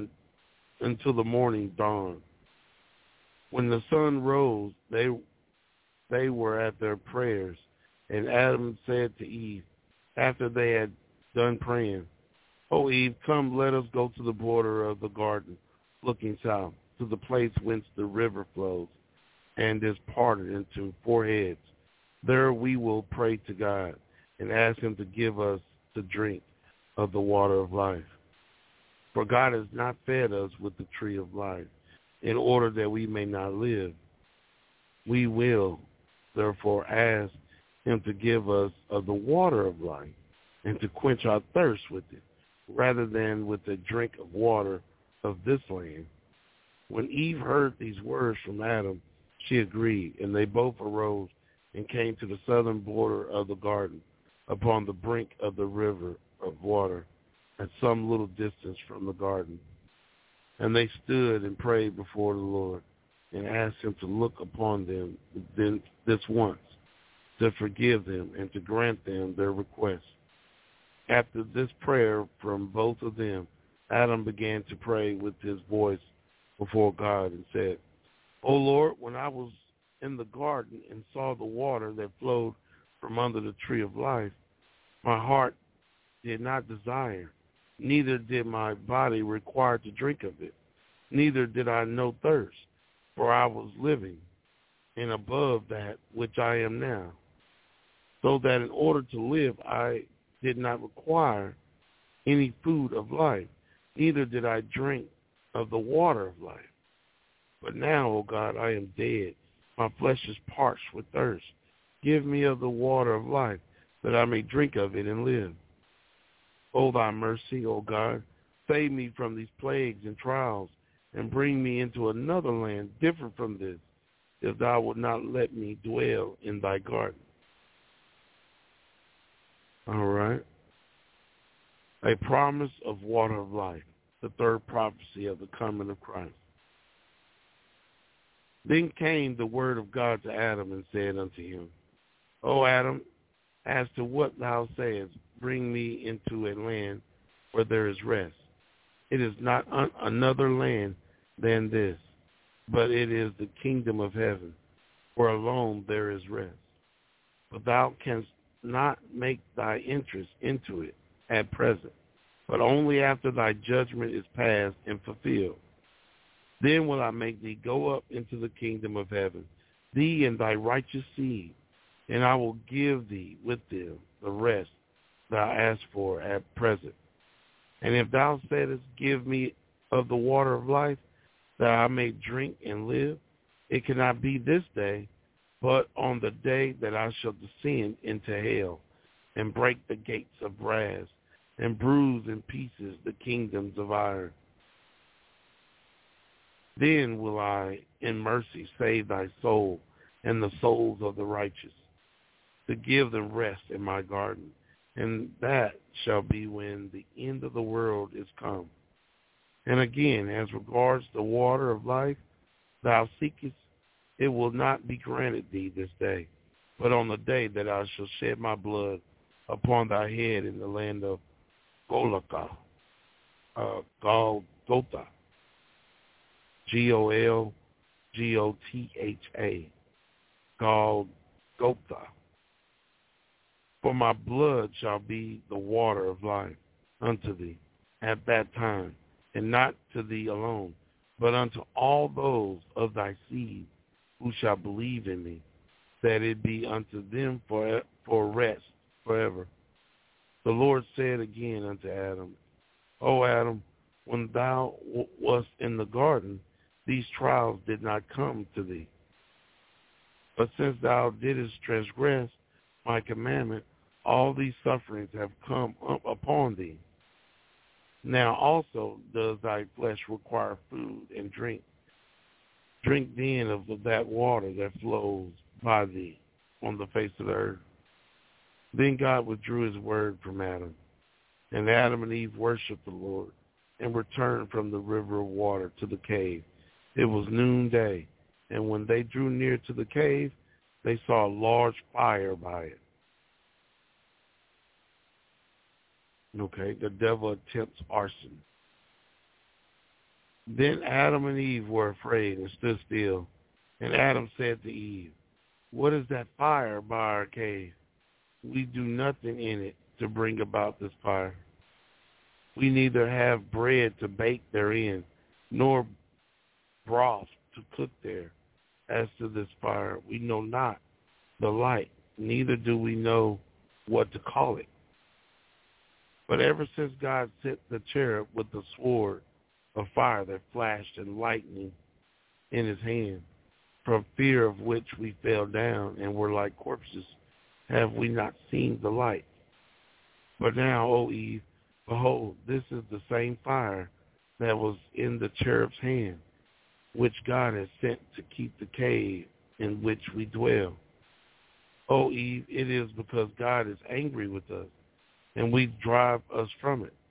morning dawned. When the sun rose, they were at their prayers, and Adam said to Eve, after they had done praying, O Eve, come, let us go to the border of the garden, looking south, to the place whence the river flows, and is parted into 4 heads. There we will pray to God, and ask him to give us to drink of the water of life. For God has not fed us with the tree of life, in order that we may not live. We will, therefore, ask him to give us of the water of life, and to quench our thirst with it, rather than with a drink of water of this land. When Eve heard these words from Adam, she agreed, and they both arose and came to the southern border of the garden, upon the brink of the river of water, at some little distance from the garden. And they stood and prayed before the Lord, and asked him to look upon them this once, to forgive them and to grant them their request. After this prayer from both of them, Adam began to pray with his voice before God and said, O Lord, when I was in the garden and saw the water that flowed from under the tree of life, my heart did not desire, neither did my body require to drink of it, neither did I know thirst, for I was living, and above that which I am now, so that in order to live I did not require any food of life, neither did I drink of the water of life. But now, O God, I am dead. My flesh is parched with thirst. Give me of the water of life, that I may drink of it and live. O thy mercy, O God, save me from these plagues and trials, and bring me into another land different from this, if thou wilt not let me dwell in thy garden. All right. A promise of water of life, the third prophecy of the coming of Christ. Then came the word of God to Adam and said unto him, O Adam, as to what thou sayest, bring me into a land where there is rest. It is not another land than this, but it is the kingdom of heaven, where alone there is rest. But thou canst not make thy entrance into it at present, but only after thy judgment is passed and fulfilled. Then will I make thee go up into the kingdom of heaven, thee and thy righteous seed, and I will give thee with them the rest thou ask for at present. And if thou saidest, give me of the water of life, that I may drink and live, it cannot be this day, but on the day that I shall descend into hell, and break the gates of brass, and bruise in pieces the kingdoms of iron. Then will I in mercy save thy soul and the souls of the righteous, to give them rest in my garden, and that shall be when the end of the world is come. And again, as regards the water of life thou seekest, it will not be granted thee this day, but on the day that I shall shed my blood upon thy head in the land of Golgotha, Golgotha, Golgotha, Golgotha. For my blood shall be the water of life unto thee at that time, and not to thee alone, but unto all those of thy seed who shall believe in me, that it be unto them for rest forever. The Lord said again unto Adam, O Adam, when thou wast in the garden, these trials did not come to thee. But since thou didst transgress my commandment, all these sufferings have come up upon thee. Now also does thy flesh require food and drink. Drink then of that water that flows by thee on the face of the earth. Then God withdrew his word from Adam, and Adam and Eve worshipped the Lord and returned from the river of water to the cave. It was noonday, and when they drew near to the cave, they saw a large fire by it. Okay, the devil attempts arson. Then Adam and Eve were afraid and stood still. And Adam said to Eve, What is that fire by our cave? We do nothing in it to bring about this fire. We neither have bread to bake therein, nor broth to cook there. As to this fire, we know not the light, neither do we know what to call it. But ever since God sent the cherub with the sword of fire that flashed and lightning in his hand, from fear of which we fell down and were like corpses, have we not seen the light. But now, O Eve, behold, this is the same fire that was in the cherub's hand, which God has sent to keep the cave in which we dwell. O Eve, it is because God is angry with us, and will drive us from it.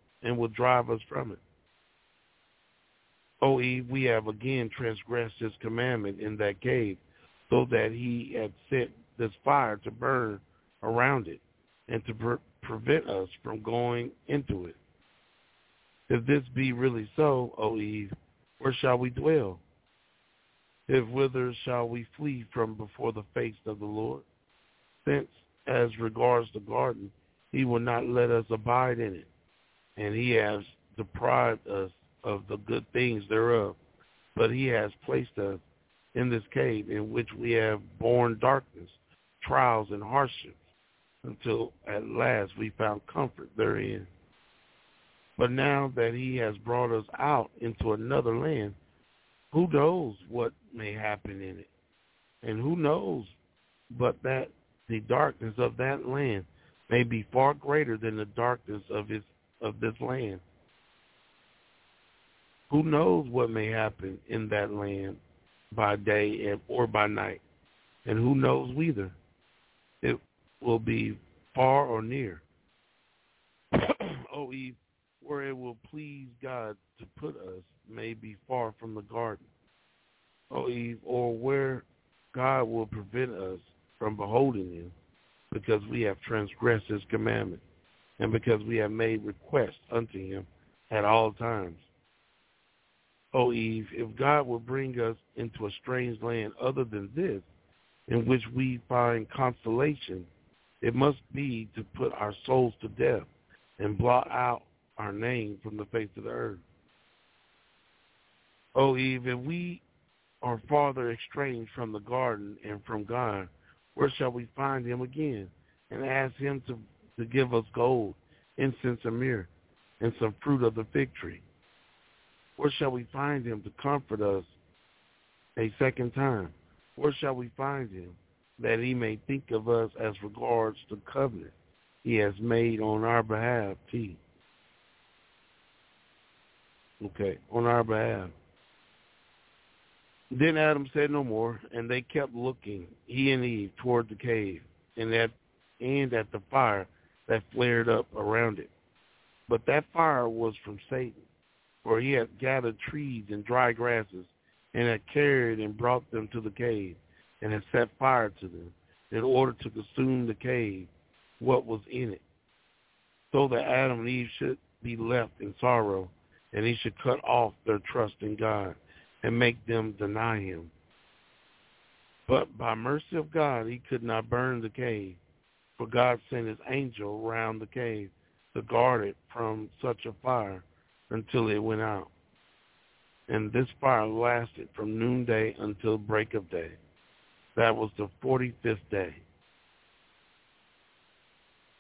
O Eve, we have again transgressed his commandment in that cave, so that he had sent this fire to burn around it, and to prevent us from going into it. If this be really so, O Eve, where shall we dwell? If whither shall we flee from before the face of the Lord? Since, as regards the garden, he will not let us abide in it, and he has deprived us of the good things thereof. But he has placed us in this cave in which we have borne darkness, trials, and hardships, until at last we found comfort therein. But now that he has brought us out into another land, who knows what may happen in it? And who knows but that the darkness of that land may be far greater than the darkness of this land. Who knows what may happen in that land by day or by night? And who knows whither it will be, far or near. O Eve, where it will please God to put us may be far from the garden. O Eve, or where God will prevent us from beholding him, because we have transgressed his commandment, and because we have made request unto him at all times. O Eve, if God will bring us into a strange land other than this, in which we find consolation, it must be to put our souls to death and blot out our name from the face of the earth. O Eve, if we are farther estranged from the garden and from God, where shall we find him again and ask him to give us gold, incense, and myrrh, and some fruit of the fig tree? Where shall we find him to comfort us a second time? Where shall we find him that he may think of us as regards the covenant he has made on our behalf? On our behalf. Then Adam said no more, and they kept looking, he and Eve, toward the cave, and at the fire that flared up around it. But that fire was from Satan, for he had gathered trees and dry grasses, and had carried and brought them to the cave, and had set fire to them, in order to consume the cave, what was in it, so that Adam and Eve should be left in sorrow, and he should cut off their trust in God, and make them deny him. But by mercy of God, he could not burn the cave, for God sent his angel round the cave to guard it from such a fire until it went out. And this fire lasted from noonday until break of day. That was the 45th day.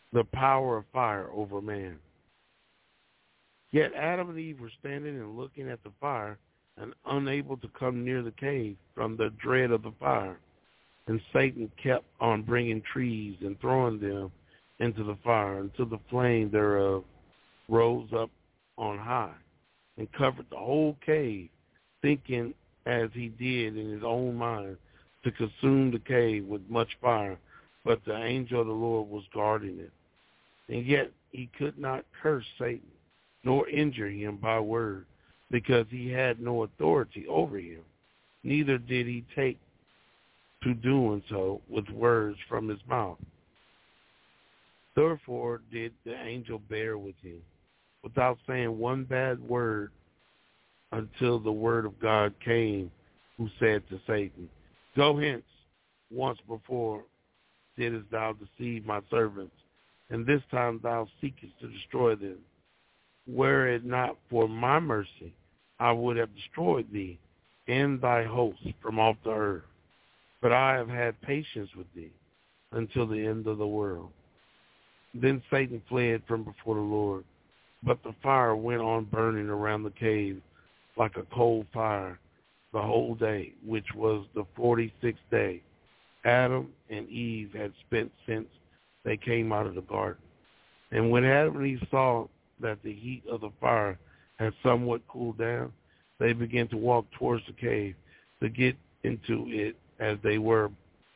the power of fire over man. Yet Adam and Eve were standing and looking at the fire and unable to come near the cave from the dread of the fire. And Satan kept on bringing trees and throwing them into the fire until the flame thereof rose up on high and covered the whole cave, thinking as he did in his own mind to consume the cave with much fire. But the angel of the Lord was guarding it. And yet he could not curse Satan, nor injure him by word, because he had no authority over him. Neither did he take to doing so with words from his mouth. Therefore did the angel bear with him, without saying one bad word, until the word of God came, who said to Satan, Go hence, once before didst thou deceive my servants, and this time thou seekest to destroy them. Were it not for my mercy, I would have destroyed thee and thy hosts from off the earth. But I have had patience with thee until the end of the world. Then Satan fled from before the Lord, but the fire went on burning around the cave like a coal fire the whole day, which was the 46th day Adam and Eve had spent since they came out of the garden. And when Adam and Eve saw that the heat of the fire had somewhat cooled down, they began to walk towards the cave to get into it as they were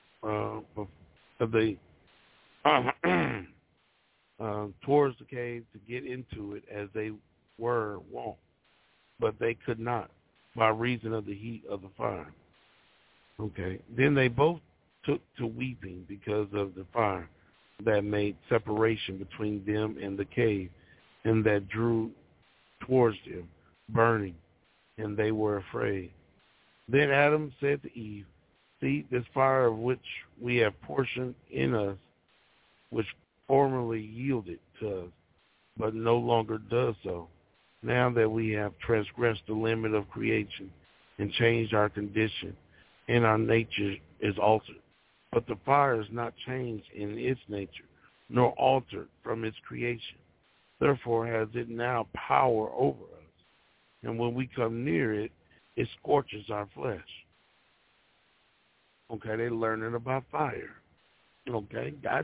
towards the cave to get into it as they were wont, but they could not by reason of the heat of the fire. Okay. Then they both took to weeping because of the fire that made separation between them and the cave, and that drew towards them, burning, and they were afraid. Then Adam said to Eve, See, this fire of which we have portion in us, which formerly yielded to us, but no longer does so, now that we have transgressed the limit of creation and changed our condition, and our nature is altered. But the fire is not changed in its nature, nor altered from its creation. Therefore has it now power over us. And when we come near it, it scorches our flesh. Okay, they're learning about fire. Okay, gotcha.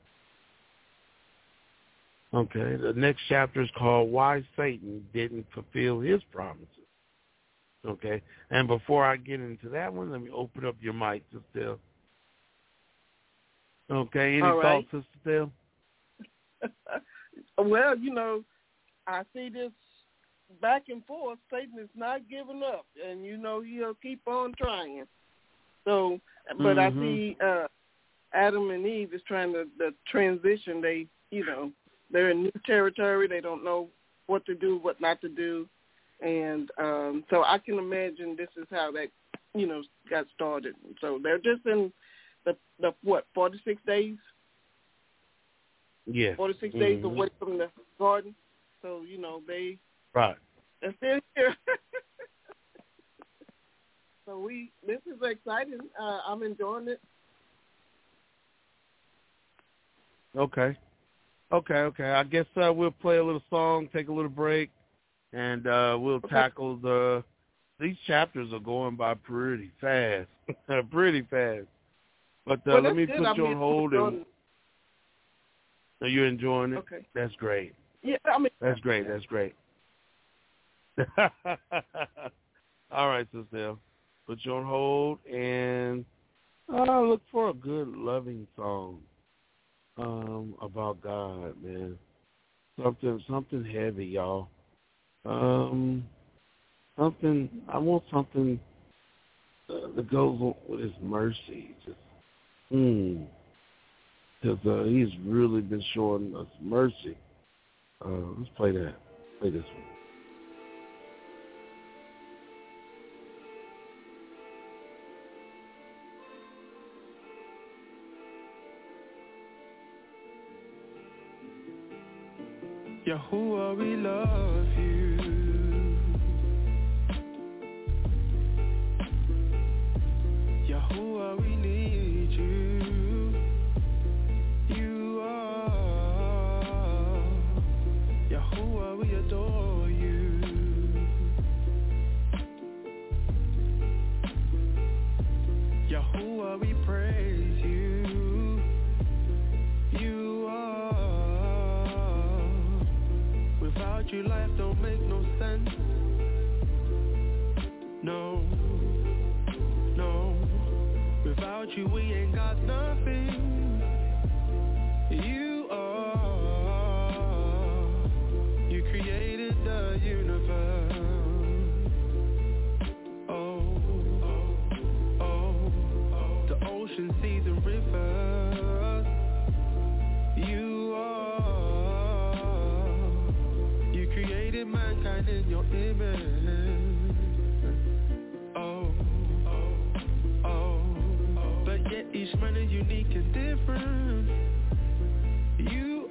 Okay, the next chapter is called Why Satan Didn't Fulfill His Promises. Okay, and before I get into that one, let me open up your mic, Sister Dell. Okay, any thoughts, Sister Dell? Well, I see this back and forth. Satan is not giving up, and he'll keep on trying. So, but I see Adam and Eve is trying to the transition. They, they're in new territory. They don't know what to do, what not to do, and so I can imagine this is how that, got started. So they're just in the 46 days. Yeah. 46 days away from the garden. So, they're still here. So this is exciting. I'm enjoying it. Okay. I guess we'll play a little song, take a little break, and we'll tackle these chapters are going by pretty fast. Pretty fast. But let me put you on hold. And are you enjoying it? Okay. That's great. Yeah, That's great. All right, Sister. Put you on hold and look for a good, loving song about God, man. Something heavy, y'all. I want something that goes on with His mercy. Because He's really been showing us mercy. Let's play that. Play this one. Yahuwah, we love you. Yahuwah, we need you. You are you, life don't make no sense. No, no. Without you, we ain't got nothing. You created the universe. The ocean, seas, and rivers. You created mankind in your image. But yet each man is unique and different. You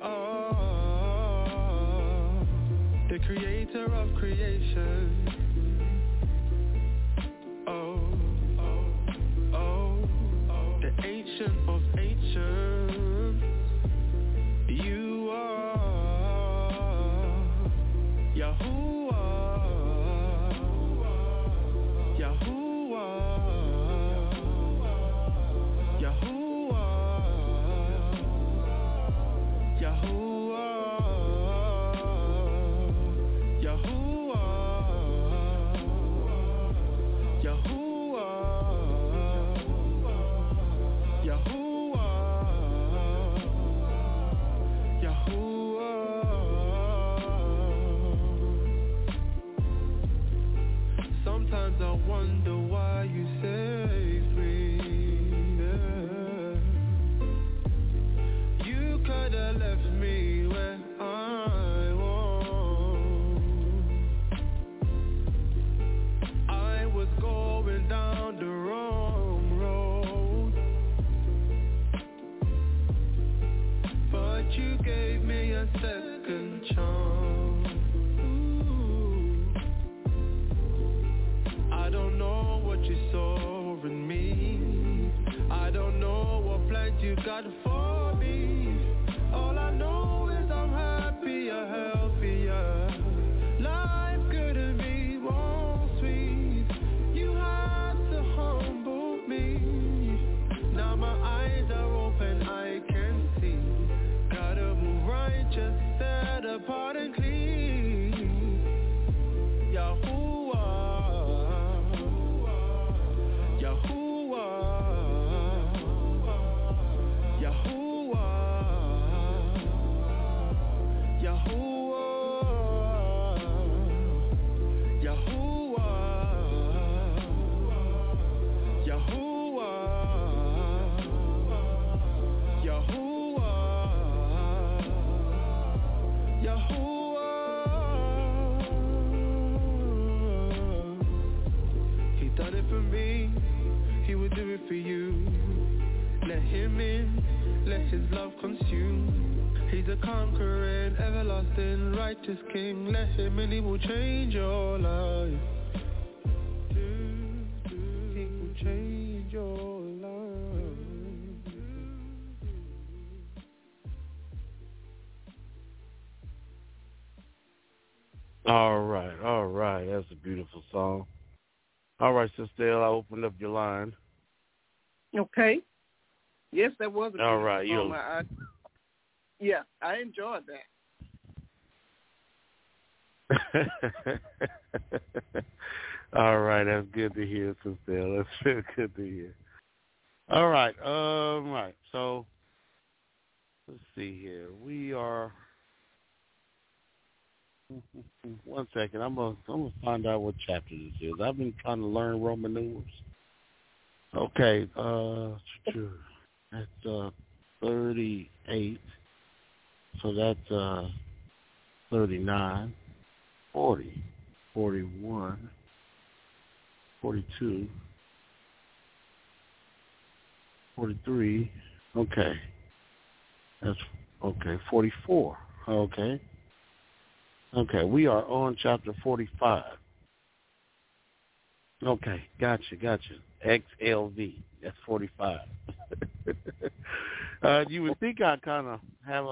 are the creator of creation. The ancient of ancients. You are Yahuwah. Sometimes I wonder why you saved me. Yeah. You could have left me where I was. I was going down the wrong road, but you gave me a second chance. I don't know what you saw in me. I don't know what plans you got for me. All I know is I'm happier, healthier. Life couldn't be more sweet. You had to humble me. Now my eyes are open, I can see. Gotta move righteous, set apart and clean. Yahuwah. He done it for me, he will do it for you. Let him in, let his love consume. He's a conquering, everlasting, righteous king. Let him in, he will change your life. He will change your life. All right. That's a beautiful song. All right, Sister L, I opened up your line. Okay. Yes, that was a all right. song. Yeah, I enjoyed that. All right, that's good to hear, Sister L. That's really good to hear. All right, right. So let's see here. We are. One second. I'm gonna find out what chapter this is. I've been trying to learn Roman numerals. Okay. That's 38. So that's 39, 40, 41, 42, 43. Okay. That's okay. 44. Okay. Okay, we are on chapter 45. Okay, gotcha. XLV, that's 45. You would think I kind of have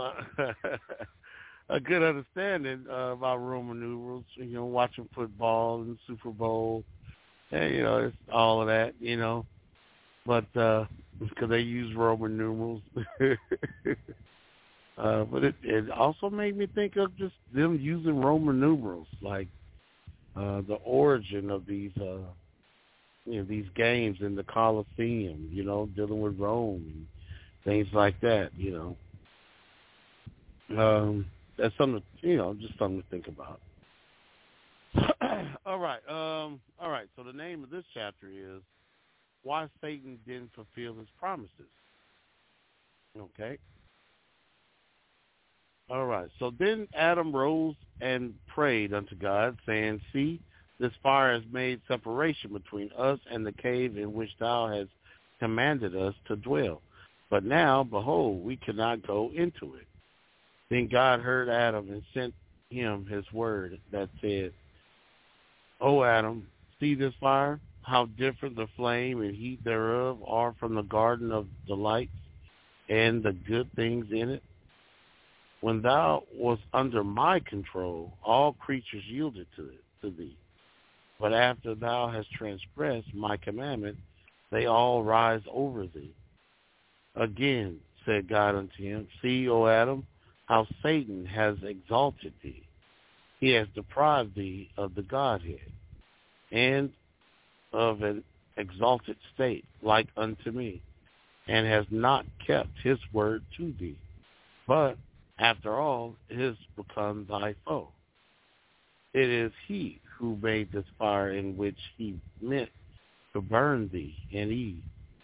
a good understanding about Roman numerals, watching football and Super Bowl, and, it's all of that, but because they use Roman numerals. But it also made me think of just them using Roman numerals, like the origin of these these games in the Colosseum, dealing with Rome and things like that, That's something, just something to think about. All right. So the name of this chapter is Why Satan Didn't Fulfill His Promises. Okay. All right. So then Adam rose and prayed unto God, saying, See, this fire has made separation between us and the cave in which thou hast commanded us to dwell. But now, behold, we cannot go into it. Then God heard Adam and sent him his word that said, O Adam, see this fire, how different the flame and heat thereof are from the garden of delights and the good things in it. When thou wast under my control, all creatures yielded to thee. But after thou hast transgressed my commandment, they all rise over thee. Again said God unto him, See, O Adam, how Satan has exalted thee. He has deprived thee of the Godhead and of an exalted state like unto me, and has not kept his word to thee. But after all, is become thy foe. It is he who made this fire in which he meant to burn thee and Eve.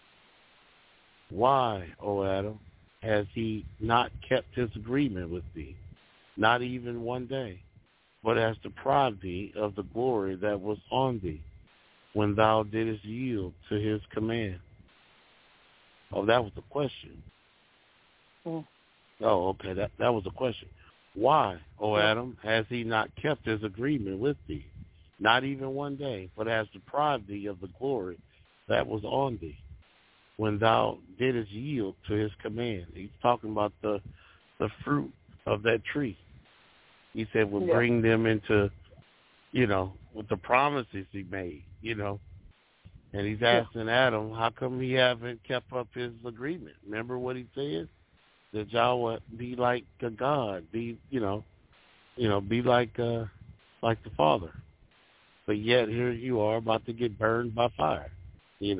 Why, O Adam, has he not kept his agreement with thee, not even one day, but has deprived thee of the glory that was on thee, when thou didst yield to his command? Oh, that was the question. Oh, okay, that was the question. Why, O Adam, has he not kept his agreement with thee, not even one day, but has deprived thee of the glory that was on thee, when thou didst yield to his command? He's talking about the fruit of that tree. He said would bring them into, with the promises he made, And he's asking Adam, how come he haven't kept up his agreement? Remember what he said? That y'all would be like a God, be like the Father. But yet here you are about to get burned by fire, He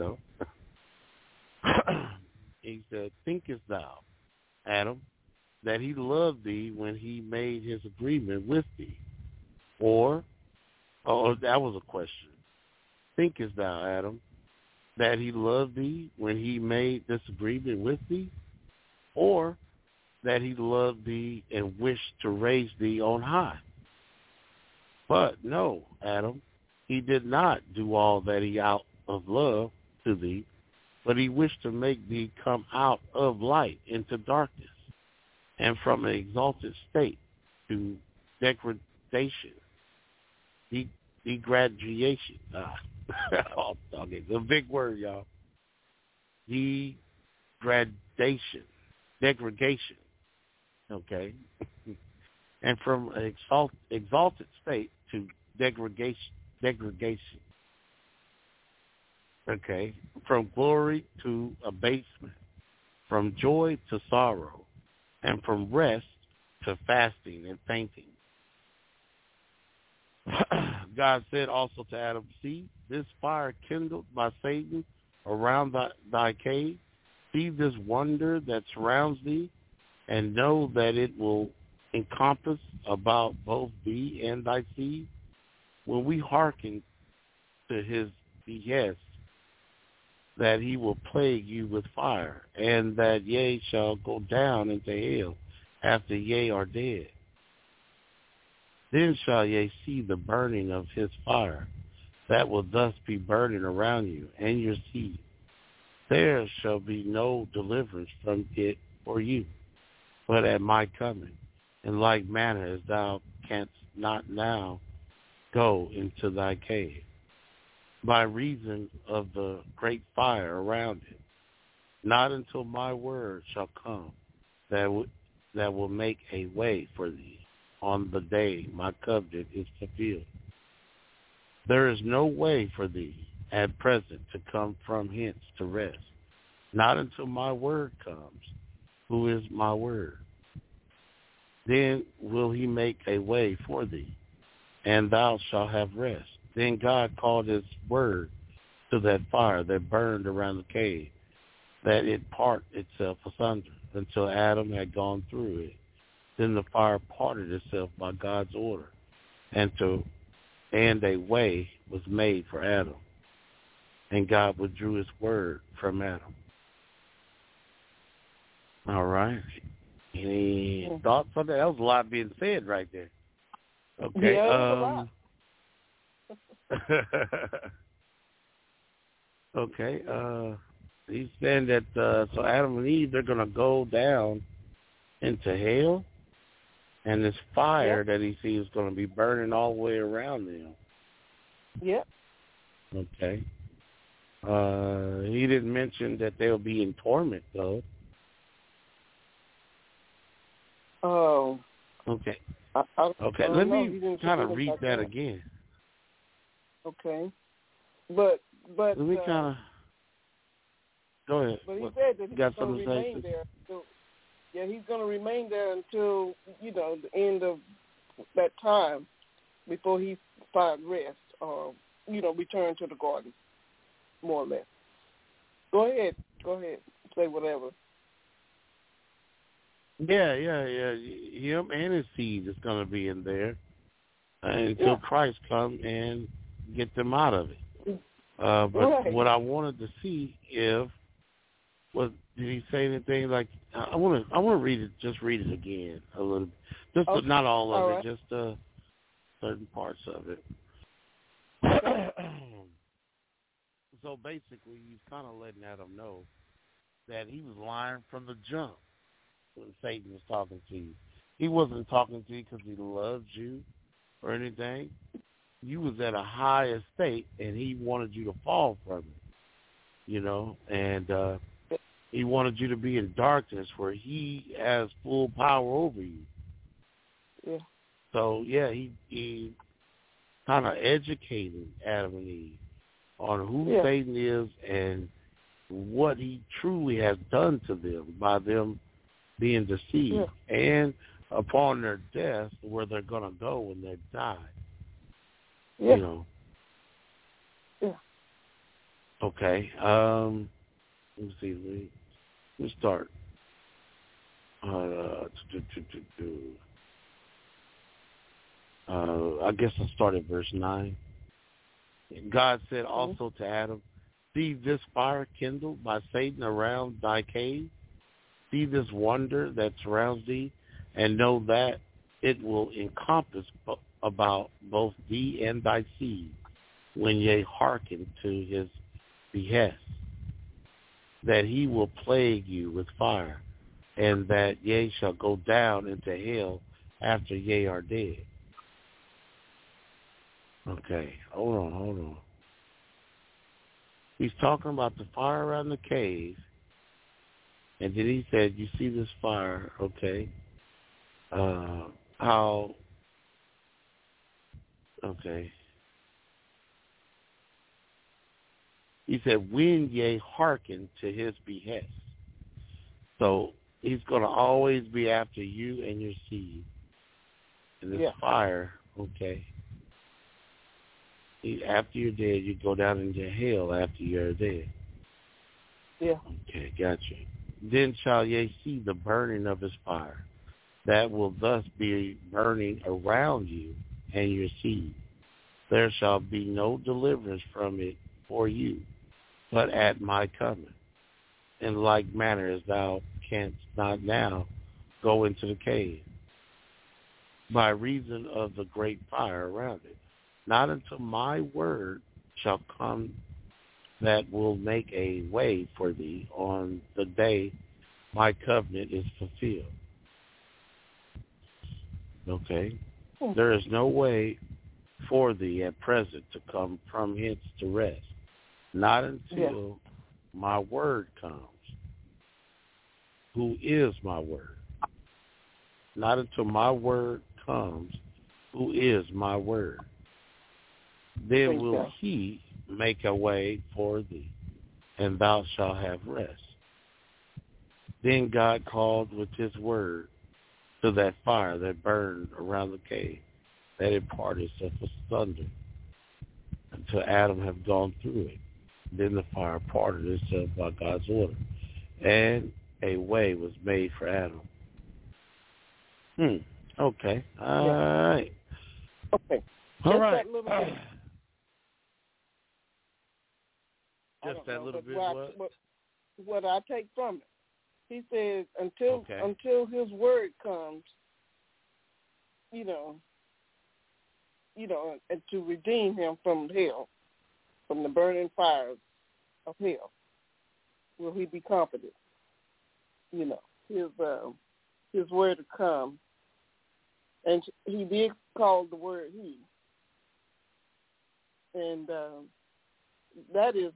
said, Thinkest thou, Adam, that he loved thee when he made his agreement with thee? Or, that was a question. Thinkest thou, Adam, that he loved thee when he made this agreement with thee? Or that he loved thee and wished to raise thee on high? But no, Adam, he did not do all that he out of love to thee, but he wished to make thee come out of light into darkness, and from an exalted state to degradation, degradation. Okay, the big word, y'all. Degradation. Okay, and from an exalted state to degradation. Okay, from glory to abasement, from joy to sorrow, and from rest to fasting and fainting. God said also to Adam, See, this fire kindled by Satan around thy cave. See this wonder that surrounds thee, and know that it will encompass about both thee and thy seed. When we hearken to his behest, that he will plague you with fire, and that ye shall go down into hell after ye are dead. Then shall ye see the burning of his fire, that will thus be burning around you and your seed. There shall be no deliverance from it for you, but at my coming, in like manner as thou canst not now go into thy cave, by reason of the great fire around it, not until my word shall come that will make a way for thee on the day my covenant is fulfilled. There is no way for thee at present to come from hence to rest, not until my word comes, who is my word. then will he make a way for thee, and thou shalt have rest. Then God called his word to that fire that burned around the cave, that it part itself asunder until Adam had gone through it. Then the fire parted itself by God's order, and a way was made for Adam. And God withdrew his word from Adam. All right. Any thoughts on that? That was a lot being said right there. Okay. Yeah, okay. He's saying that so Adam and Eve, they're going to go down into hell, and this fire that he sees is going to be burning all the way around them. Yep. Okay. He didn't mention that they'll be in torment, though. Oh. Okay. Okay. Let me kind of read that again. Okay. But let me kind of go ahead. But he said that he's going to remain there. So, he's going to remain there until the end of that time before he finds rest or return to the garden, more or less. Go ahead. Say whatever. Yeah. Him and his seed is going to be in there until Christ comes and get them out of it. But what I wanted to see did he say anything like? I want to read it. Just read it again a little. Just not all of it. Just certain parts of it. So basically, he's kind of letting Adam know that he was lying from the jump when Satan was talking to you. He wasn't talking to you because he loved you or anything. You was at a high estate, and he wanted you to fall from it, and he wanted you to be in darkness where he has full power over you. Yeah. So, he kind of educated Adam and Eve on who Satan is and what he truly has done to them by them being deceived and upon their death where they're going to go when they die. Yeah. Yeah. Okay. Let me see. Let's start. I guess I'll start at verse 9. God said also to Adam, see this fire kindled by Satan around thy cave? See this wonder that surrounds thee, and know that it will encompass about both thee and thy seed, when ye hearken to his behest, that he will plague you with fire, and that ye shall go down into hell after ye are dead. Okay, hold on. He's talking about the fire around the cave, and then he said, you see this fire, okay, He said, when ye hearken to his behest. So he's going to always be after you and your seed. And this fire, okay, after you're dead, you go down into hell after you're dead. Yeah. Okay, gotcha. Then shall ye see the burning of his fire, that will thus be burning around you and your seed. There shall be no deliverance from it for you, but at my coming. In like manner as thou canst not now go into the cave, by reason of the great fire around it. Not until my word shall come that will make a way for thee on the day my covenant is fulfilled. Okay? There is no way for thee at present to come from hence to rest, not until my word comes. Who is my word? Not until my word comes, who is my word. Then will he make a way for thee, and thou shalt have rest. Then God called with his word to that fire that burned around the cave, that it parted itself asunder until Adam had gone through it. Then the fire parted itself by God's order, and a way was made for Adam. Okay. All right. Okay. All right. That little bit. Just that little bit. What I take from it, he says until his word comes, and to redeem him from hell, from the burning fires of hell, will he be comforted? His word to come, and he did call the word he, and that is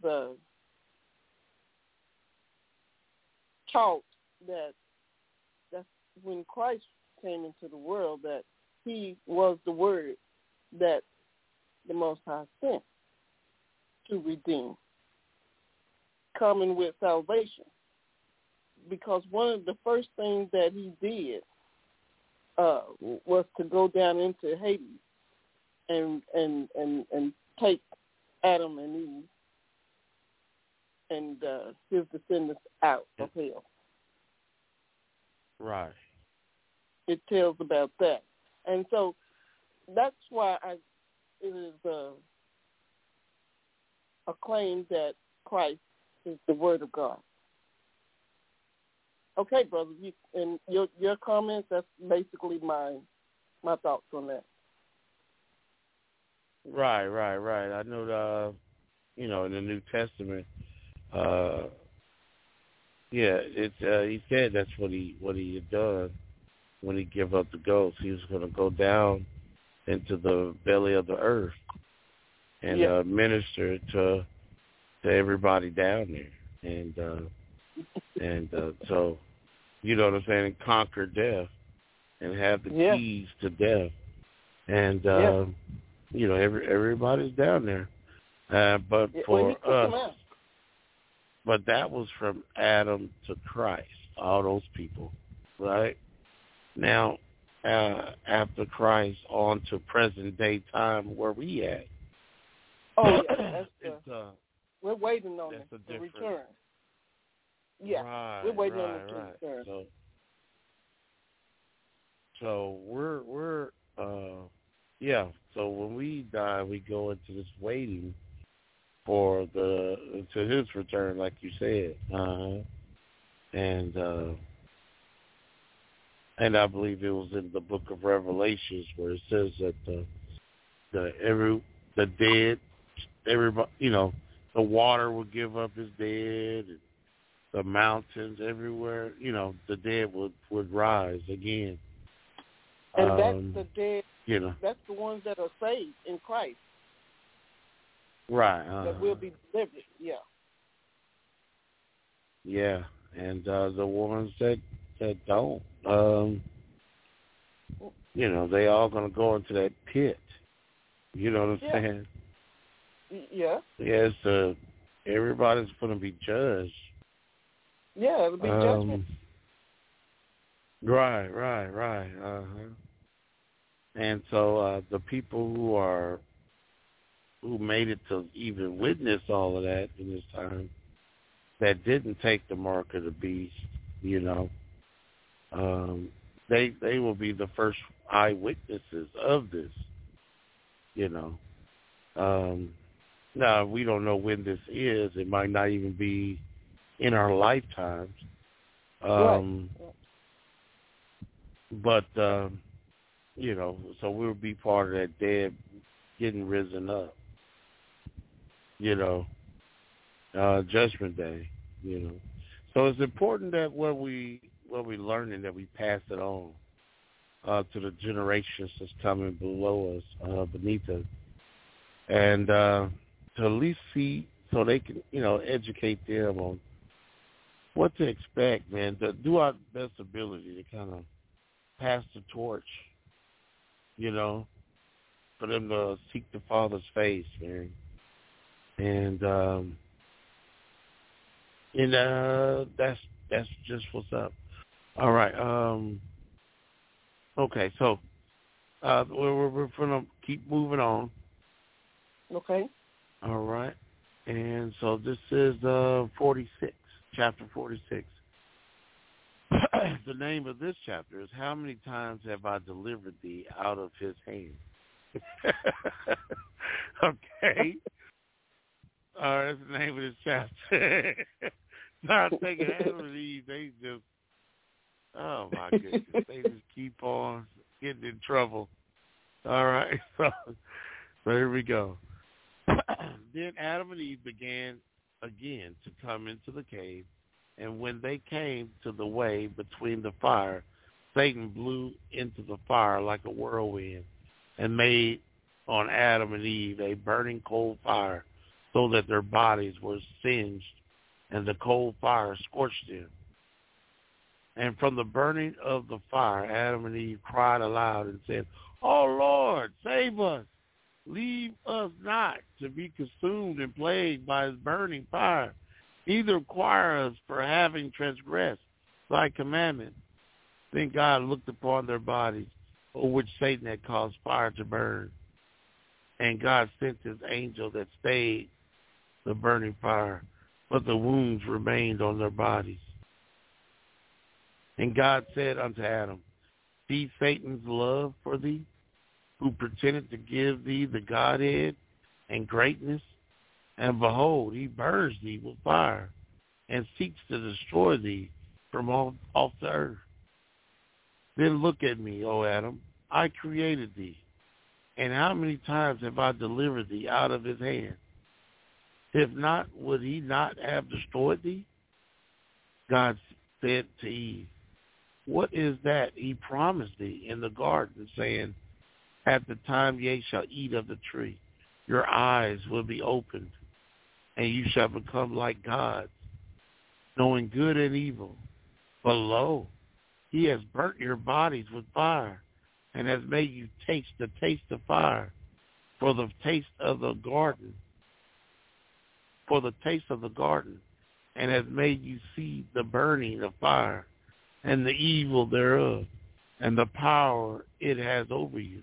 taught that's when Christ came into the world, that he was the word that the Most High sent to redeem, coming with salvation. Because one of the first things that he did was to go down into Hades and take Adam and Eve and his descendants out of hell. Right. It tells about that. And so that's why it is a claim that Christ is the Word of God. Okay, brother, and your comments, that's basically my thoughts on that. Right. I know in the New Testament, he said that's what he had done when he gave up the ghost. He was going to go down into the belly of the earth and minister to everybody down there, and so you know what I'm saying, and conquer death and have the keys to death, and everybody's down there, but for us. But that was from Adam to Christ, all those people, right? Now, after Christ, on to present day time, where we at? Oh, yeah, we're waiting on the return. Yeah, right, we're waiting on the return. So we're So when we die, we go into this waiting for to his return, like you said, and I believe it was in the Book of Revelations where it says that the dead, everybody, the water will give up his dead, and the mountains everywhere, the dead would rise again. And that's the dead. That's the ones that are saved in Christ. Right. That will be delivered. Yeah. Yeah, and the ones that don't, they all gonna go into that pit. You know what I'm saying? Yeah. Yes. Everybody's gonna be judged. Yeah, it'll be judgment. Right. And so the people who made it to even witness all of that in this time, that didn't take the mark of the beast, they will be the first eyewitnesses of this, Now, we don't know when this is. It might not even be in our lifetimes. But, so we'll be part of that dead getting risen up, Judgment Day, So it's important that what we learn and that we pass it on to the generations that's coming below us, beneath us, and to at least see so they can, educate them on what to expect, man, to do our best ability to kind of pass the torch, for them to seek the Father's face, man. And that's just what's up. All right. Okay, so we're going to keep moving on. Okay. All right. And so this is 46, chapter 46. The name of this chapter is How Many Times Have I Delivered Thee Out of His Hand? Okay. All right, that's the name of this chapter. Now I'm thinking Adam and Eve, they just, oh my goodness, they just keep on getting in trouble. All right, so here we go. Then Adam and Eve began again to come into the cave, and when they came to the way between the fire, Satan blew into the fire like a whirlwind and made on Adam and Eve a burning coal fire, so that their bodies were singed, and the coal fire scorched them. And from the burning of the fire, Adam and Eve cried aloud and said, "Oh Lord, save us. Leave us not to be consumed and plagued by his burning fire. Neither require us for having transgressed thy commandment." Then God looked upon their bodies, over which Satan had caused fire to burn. And God sent his angel that stayed the burning fire, but the wounds remained on their bodies. And God said unto Adam, "See Satan's love for thee, who pretended to give thee the Godhead and greatness, and behold, he burns thee with fire, and seeks to destroy thee from off the earth. Then look at me, O Adam, I created thee, and how many times have I delivered thee out of his hand? If not, would he not have destroyed thee?" God said to Eve, "What is that he promised thee in the garden, saying, At the time ye shall eat of the tree, your eyes will be opened, and you shall become like gods, knowing good and evil. But lo, he has burnt your bodies with fire, and has made you taste the taste of fire, for the taste of the garden, and has made you see the burning of fire, and the evil thereof, and the power it has over you.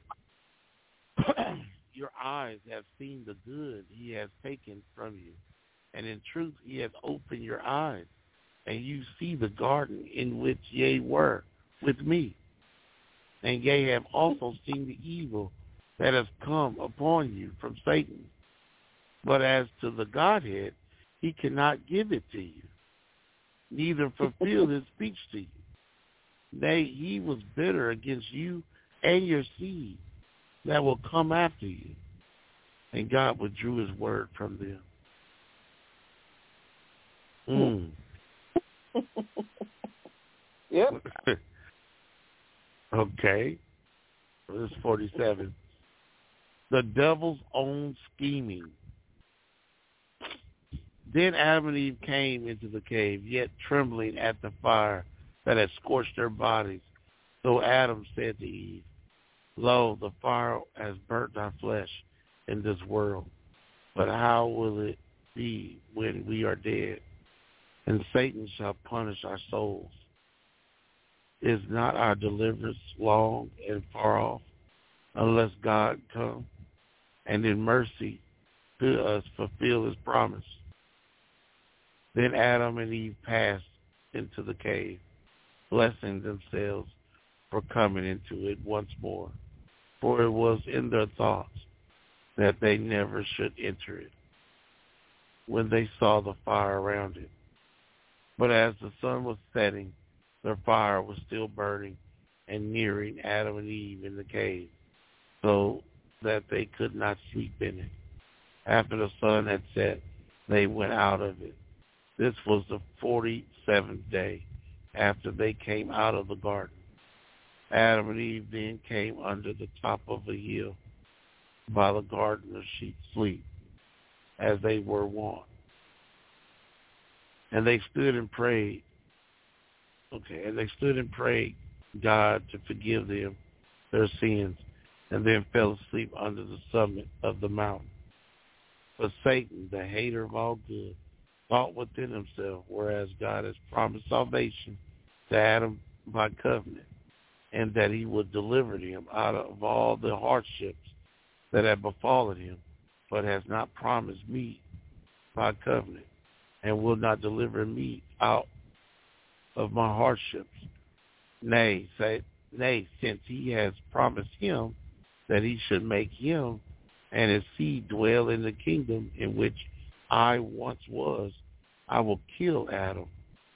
Your eyes have seen the good he has taken from you, and in truth he has opened your eyes, and you see the garden in which ye were with me. And ye have also seen the evil that has come upon you from Satan. But as to the Godhead, he cannot give it to you, neither fulfill his speech to you. Nay, he was bitter against you and your seed that will come after you." And God withdrew his word from them. Yep. Okay. Verse 47. The devil's own scheming. Then Adam and Eve came into the cave, yet trembling at the fire that had scorched their bodies. So Adam said to Eve, "Lo, the fire has burnt thy flesh in this world, but how will it be when we are dead? And Satan shall punish our souls. Is not our deliverance long and far off, unless God come and in mercy to us fulfill his promise?" Then Adam and Eve passed into the cave, blessing themselves for coming into it once more, for it was in their thoughts that they never should enter it, when they saw the fire around it. But as the sun was setting, their fire was still burning and nearing Adam and Eve in the cave, so that they could not sleep in it. After the sun had set, they went out of it. This was the 47th day after they came out of the garden. Adam and Eve then came under the top of a hill by the garden of sleep, as they were wont. And they stood and prayed. God to forgive them their sins, and then fell asleep under the summit of the mountain. But Satan, the hater of all good, thought within himself, whereas God has promised salvation to Adam by covenant, and that he would deliver him out of all the hardships that have befallen him, but has not promised me by covenant, and will not deliver me out of my hardships. Nay, since he has promised him that he should make him and his seed dwell in the kingdom in which I once was, I will kill Adam.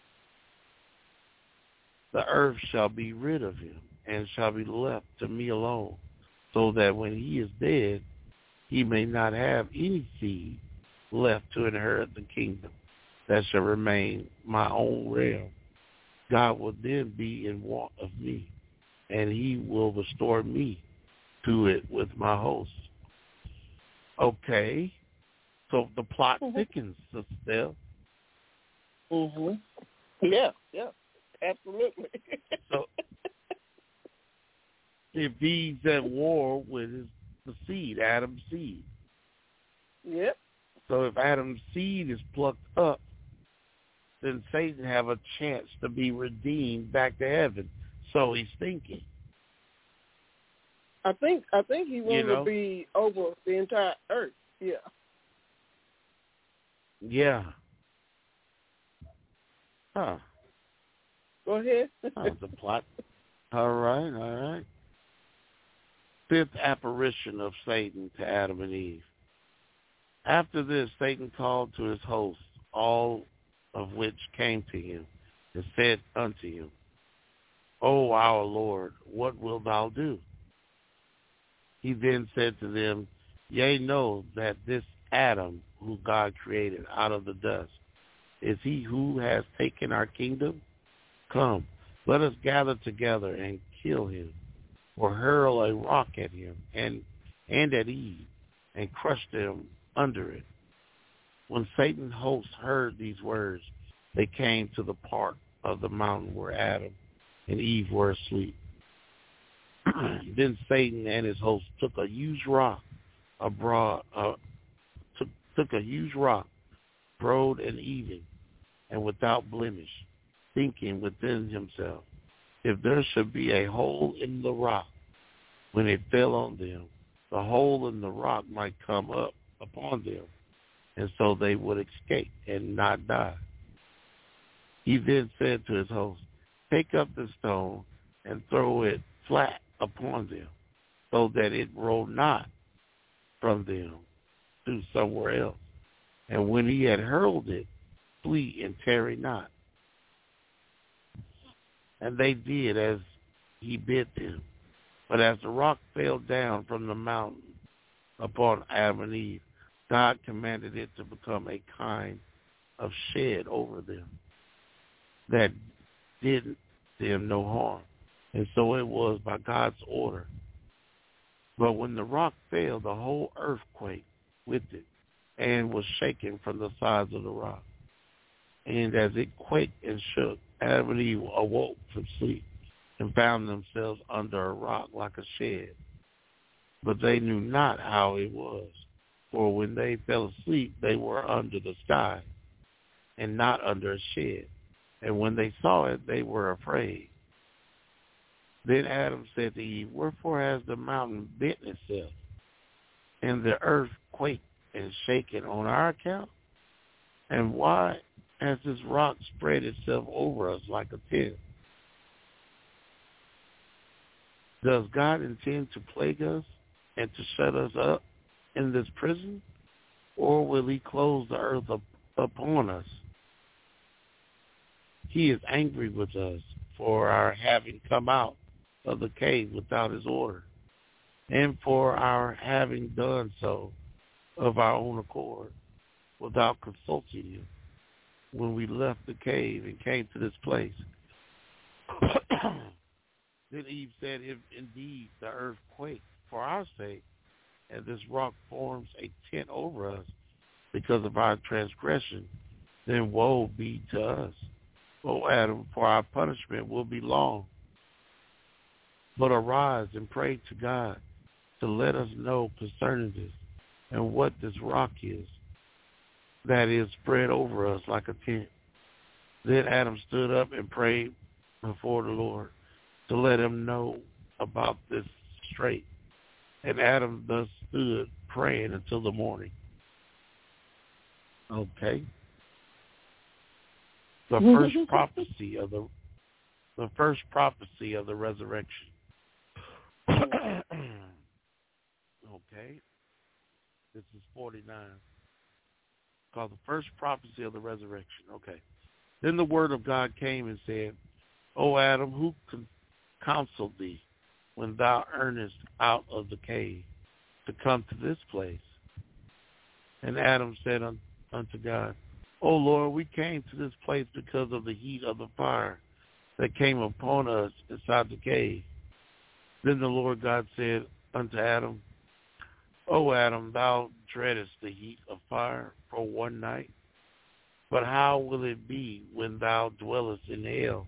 The earth shall be rid of him, and shall be left to me alone, so that when he is dead, he may not have any seed left to inherit the kingdom that shall remain my own realm. God will then be in want of me, and he will restore me to it with my host. Okay, so the plot thickens, Sister Steph. Yeah, absolutely. So if he's at war with the seed, Adam's seed. Yep. So if Adam's seed is plucked up, then Satan have a chance to be redeemed back to heaven. So he's thinking. I think he wanted to be over the entire earth. Yeah. Yeah. Huh. Go ahead. The plot. All right. Fifth apparition of Satan to Adam and Eve. After this, Satan called to his hosts, all of which came to him, and said unto him, O our Lord, what wilt thou do? He then said to them, Yea, know that this Adam, who God created out of the dust, is he who has taken our kingdom? Come, let us gather together and kill him, or hurl a rock at him and at Eve, and crush them under it. When Satan's host heard these words, they came to the part of the mountain where Adam and Eve were asleep. Then Satan and his host took a huge rock, broad and even, and without blemish, thinking within himself, if there should be a hole in the rock, when it fell on them, the hole in the rock might come up upon them, and so they would escape and not die. He then said to his host, Take up the stone and throw it flat upon them, so that it roll not from them to somewhere else. And when he had hurled it, flee and tarry not. And they did as he bid them. But as the rock fell down from the mountain upon Adam and Eve, God commanded it to become a kind of shed over them that did them no harm. And so it was by God's order. But when the rock fell, the whole earth quaked with it, and was shaken from the sides of the rock. And as it quaked and shook, Adam and Eve awoke from sleep and found themselves under a rock like a shed. But they knew not how it was, for when they fell asleep, they were under the sky and not under a shed. And when they saw it, they were afraid. Then Adam said to Eve, Wherefore has the mountain bent itself, and the earth quaked and shaken on our account? And why has this rock spread itself over us like a tent? Does God intend to plague us and to shut us up in this prison? Or will he close the earth upon us? He is angry with us for our having come out of the cave without his order, and for our having done so of our own accord, without consulting him, when we left the cave and came to this place. Then Eve said, If indeed the earth quakes for our sake, and this rock forms a tent over us because of our transgression, then woe be to us, O Adam, for our punishment will be long. But arise and pray to God to let us know concerning this, and what this rock is, that is spread over us like a tent. Then Adam stood up and prayed before the Lord, to let him know about this strait. And Adam thus stood praying until the morning. Okay. The first prophecy of the resurrection. Okay. This is 49. Called the first prophecy of the resurrection. Okay. Then the word of God came and said, O Adam, who counseled thee when thou earnest out of the cave to come to this place? And Adam said unto God, O Lord, we came to this place because of the heat of the fire that came upon us inside the cave. Then the Lord God said unto Adam, O Adam, thou dreadest the heat of fire for one night, but how will it be when thou dwellest in hell?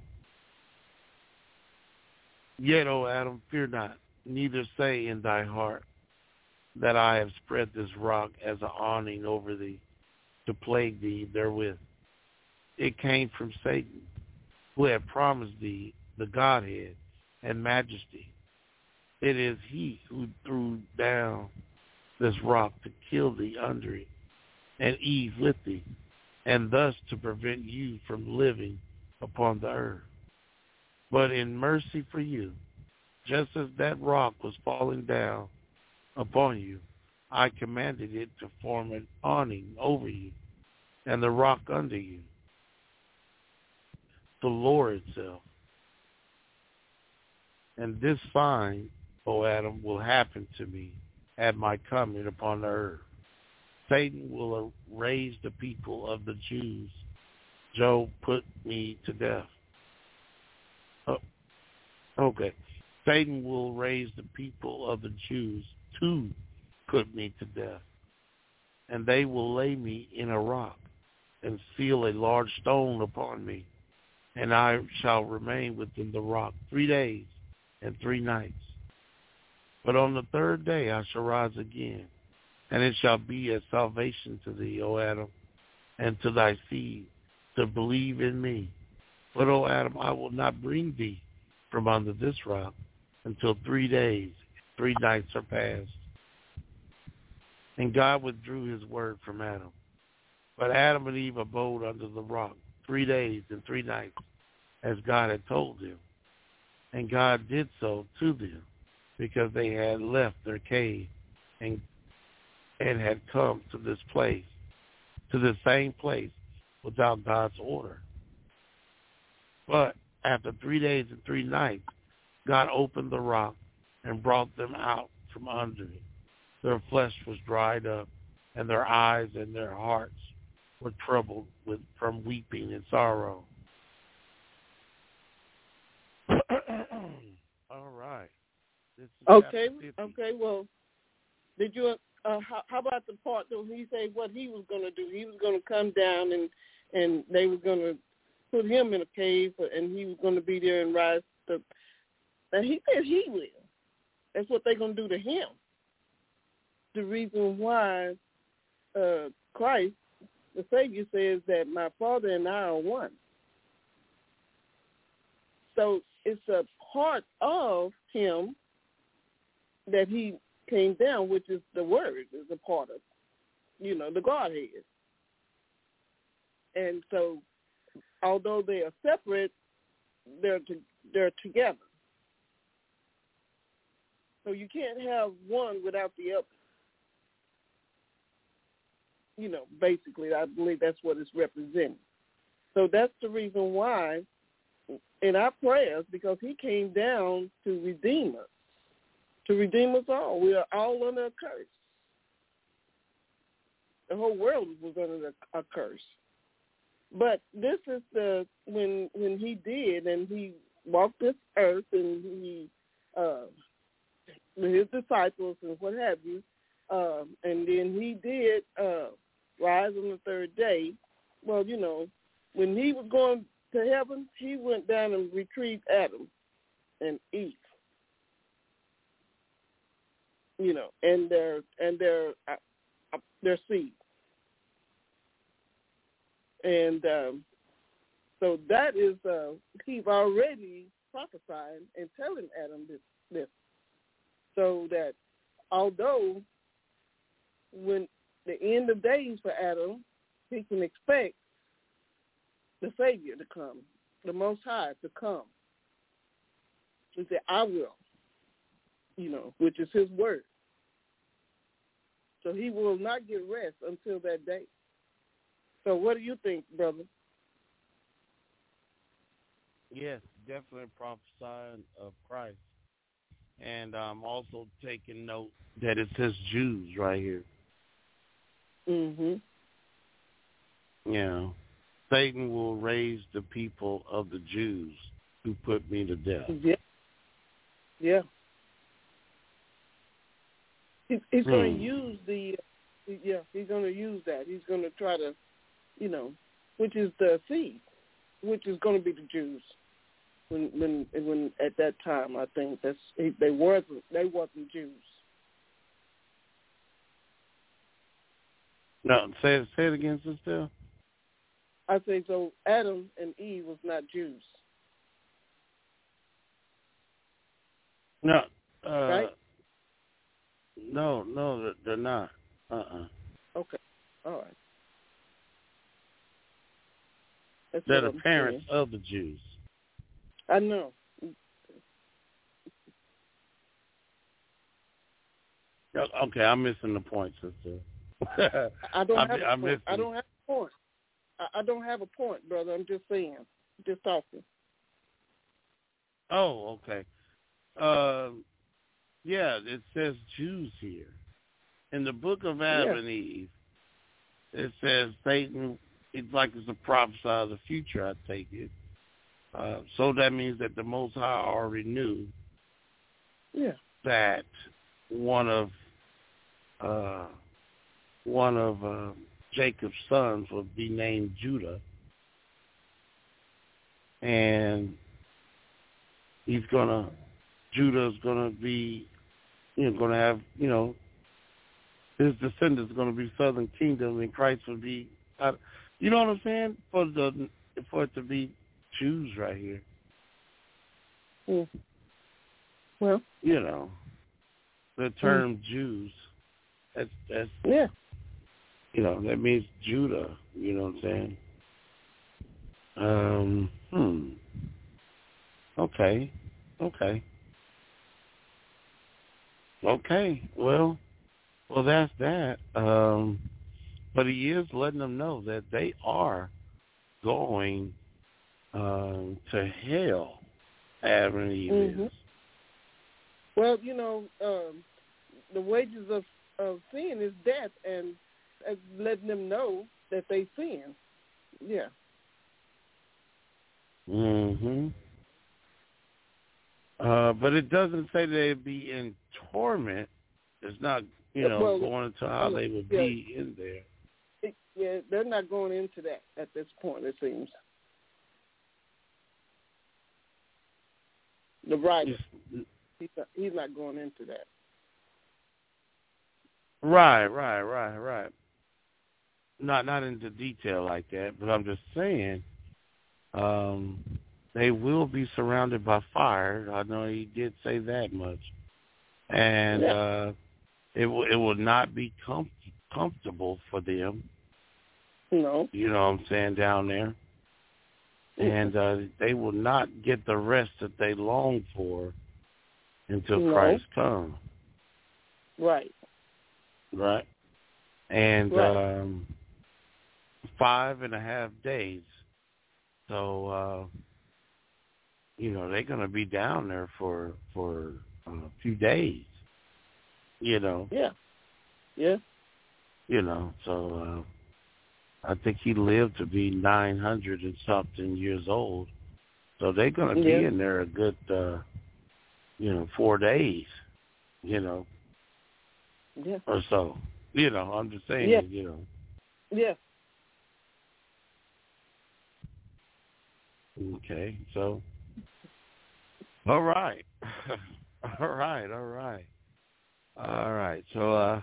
Yet, O Adam, fear not, neither say in thy heart that I have spread this rock as an awning over thee, to plague thee therewith. It came from Satan, who had promised thee the Godhead and majesty. It is he who threw down this rock to kill thee under it, and Eve with thee, and thus to prevent you from living upon the earth. But in mercy for you, just as that rock was falling down upon you, I commanded it to form an awning over you, and the rock under you to lower itself. And this sign, O Adam, will happen to me at my coming upon the earth. Satan will raise the people of the Jews. Job put me to death. Okay. Satan will raise the people of the Jews to put me to death. And they will lay me in a rock and seal a large stone upon me. And I shall remain within the rock 3 days and 3 nights. But on the third day I shall rise again, and it shall be a salvation to thee, O Adam, and to thy seed, to believe in me. But, O Adam, I will not bring thee from under this rock until 3 days, 3 nights are past. And God withdrew his word from Adam. But Adam and Eve abode under the rock 3 days and 3 nights, as God had told them. And God did so to them, because they had left their cave and had come to this place, to the same place, without God's order. But after 3 days and 3 nights, God opened the rock and brought them out from under it. Their flesh was dried up, and their eyes and their hearts were troubled from weeping and sorrow. All right. Okay. Well, did you? How about the part that he said what he was going to do? He was going to come down and they were going to put him in a cave, and he was going to be there and rise up. And he said he will. That's what they're going to do to him. The reason why Christ, the Savior, says that my Father and I are one. So it's a part of him that he came down, which is the Word, is a part of, the Godhead. And so, although they are separate, they're together. So you can't have one without the other. Basically, I believe that's what it's representing. So that's the reason why in our prayers, because he came down to redeem us all. We are all under a curse. The whole world was under a curse. But this is when he did, and he walked this earth, and he with his disciples and what have you, and then he did rise on the third day. Well, when he was going to heaven, he went down and retrieved Adam and Eve, and their seed. And so that is, he's already prophesying and telling Adam this, so that although when the end of days for Adam, he can expect the Savior to come, the Most High to come. He said, I will, which is his word. So he will not get rest until that day. So what do you think, brother? Yes, definitely prophesying of Christ. And I'm also taking note that it says Jews right here. Mm-hmm. Satan will raise the people of the Jews who put me to death. Yeah. He's going to use he's going to use that. He's going to try to, which is the seed, which is going to be the Jews. When at that time, I think they wasn't Jews. No, say it again, sister. I say so. Adam and Eve was not Jews. No. Right? No, they're not. Okay. All right. They're the parents of the Jews. I know. Okay, I'm missing the point, sister. I don't have a point. I don't have a point, brother. I'm just saying. Just talking. Oh, okay. Yeah, it says Jews here. In the book of Adam and Eve, it says Satan, it's a prophesy of the future, I take it. So that means that the Most High already knew that one of Jacob's sons would be named Judah, and Judah's gonna be, gonna have, his descendants are gonna be Southern Kingdom, and Christ will be, you know what I'm saying? For it to be Jews right here. Mm. Well, the term Jews, that's that means Judah. You know what I'm saying? Okay. Well, that's that. But he is letting them know that they are going to hell. Adam and Eve is. Well, the wages of sin is death, and letting them know that they sin. Yeah. But it doesn't say they'd be in torment. It's not, going into how they would be in there. They're not going into that at this point, it seems. The writer, he's not going into that. Right. Not into detail like that, but I'm just saying, they will be surrounded by fire. I know he did say that much, and it will not be comfortable for them. No, you know what I'm saying, down there, and they will not get the rest that they long for until Christ comes. Right. And 5.5 days. So, they're going to be down there for a few days, Yeah. So I think he lived to be 900 and something years old. So they're going to be in there a good, 4 days, or so. I'm just saying, Yeah. Okay, so, all right. All right. So,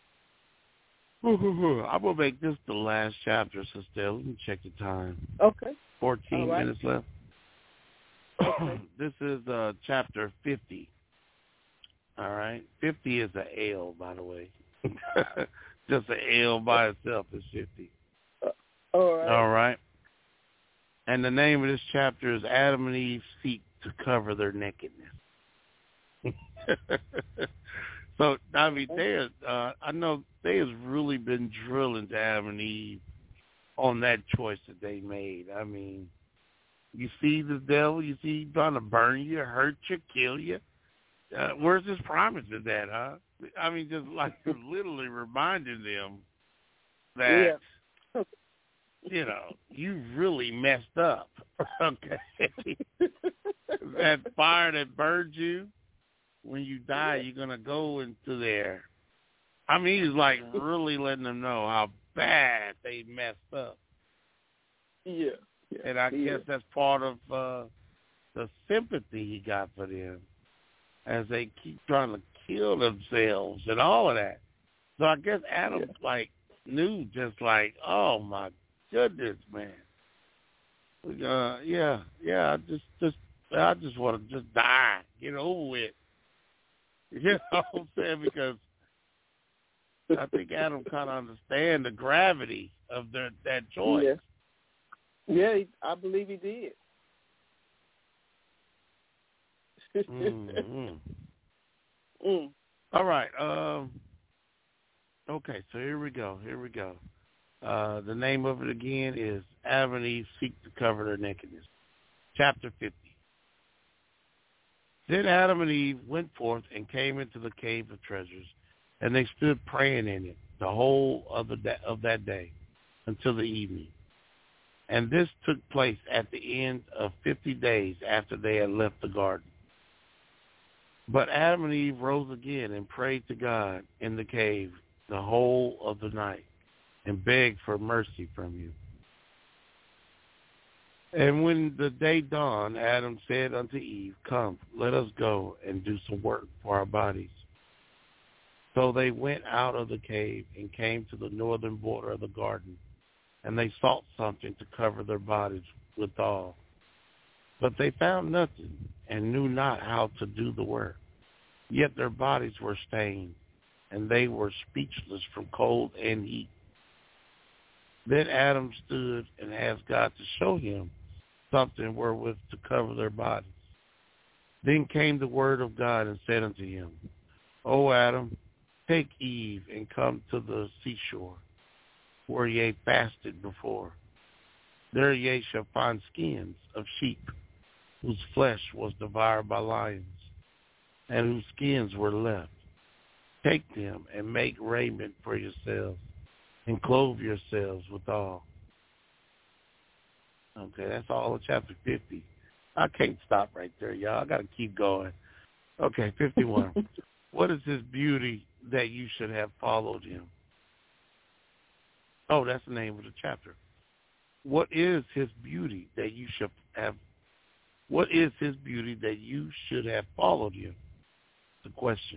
I'm going to make this the last chapter, Sister. Let me check the time. Okay. 14 minutes left. This is chapter 50. All right. 50 is an L, by the way. Just an L by itself is 50. All right. All right. And the name of this chapter is Adam and Eve Seek to Cover Their Nakedness. So, I mean, I know they has really been drilling to Adam and Eve on that choice that they made. I mean, you see the devil, you see he's trying to burn you, hurt you, kill you. Where's his promise of that, huh? I mean, just like literally reminding them that, you know, you really messed up, okay? That fire that burned you, when you die, you're going to go into there. I mean, he's like really letting them know how bad they messed up. Yeah. And I guess that's part of the sympathy he got for them as they keep trying to kill themselves and all of that. So I guess Adam like knew just like, oh my goodness, man. I just want to just die, get over with. You know what I'm saying? Because I think Adam kind of understands the gravity of that choice. Yeah, I believe he did. All right. Okay, so here we go. The name of it again is Adam and Eve Seek to Cover Their Nakedness. Chapter 50. Then Adam and Eve went forth and came into the cave of treasures, and they stood praying in it the whole of that day until the evening. And this took place at the end of 50 days after they had left the garden. But Adam and Eve rose again and prayed to God in the cave the whole of the night and begged for mercy from you. And when the day dawned, Adam said unto Eve, come, let us go and do some work for our bodies. So they went out of the cave and came to the northern border of the garden, and they sought something to cover their bodies withal. But they found nothing and knew not how to do the work. Yet their bodies were stained, and they were speechless from cold and heat. Then Adam stood and asked God to show him something wherewith to cover their bodies. Then came the word of God and said unto him, O Adam, take Eve and come to the seashore, where ye fasted before. There ye shall find skins of sheep, whose flesh was devoured by lions, and whose skins were left. Take them and make raiment for yourselves, and clothe yourselves withal. Okay, that's all of chapter 50. I can't stop right there, y'all. I got to keep going. Okay, 51. What is his beauty that you should have followed him? Oh, that's the name of the chapter. What is his beauty that you should have? What is his beauty that you should have followed him? The question.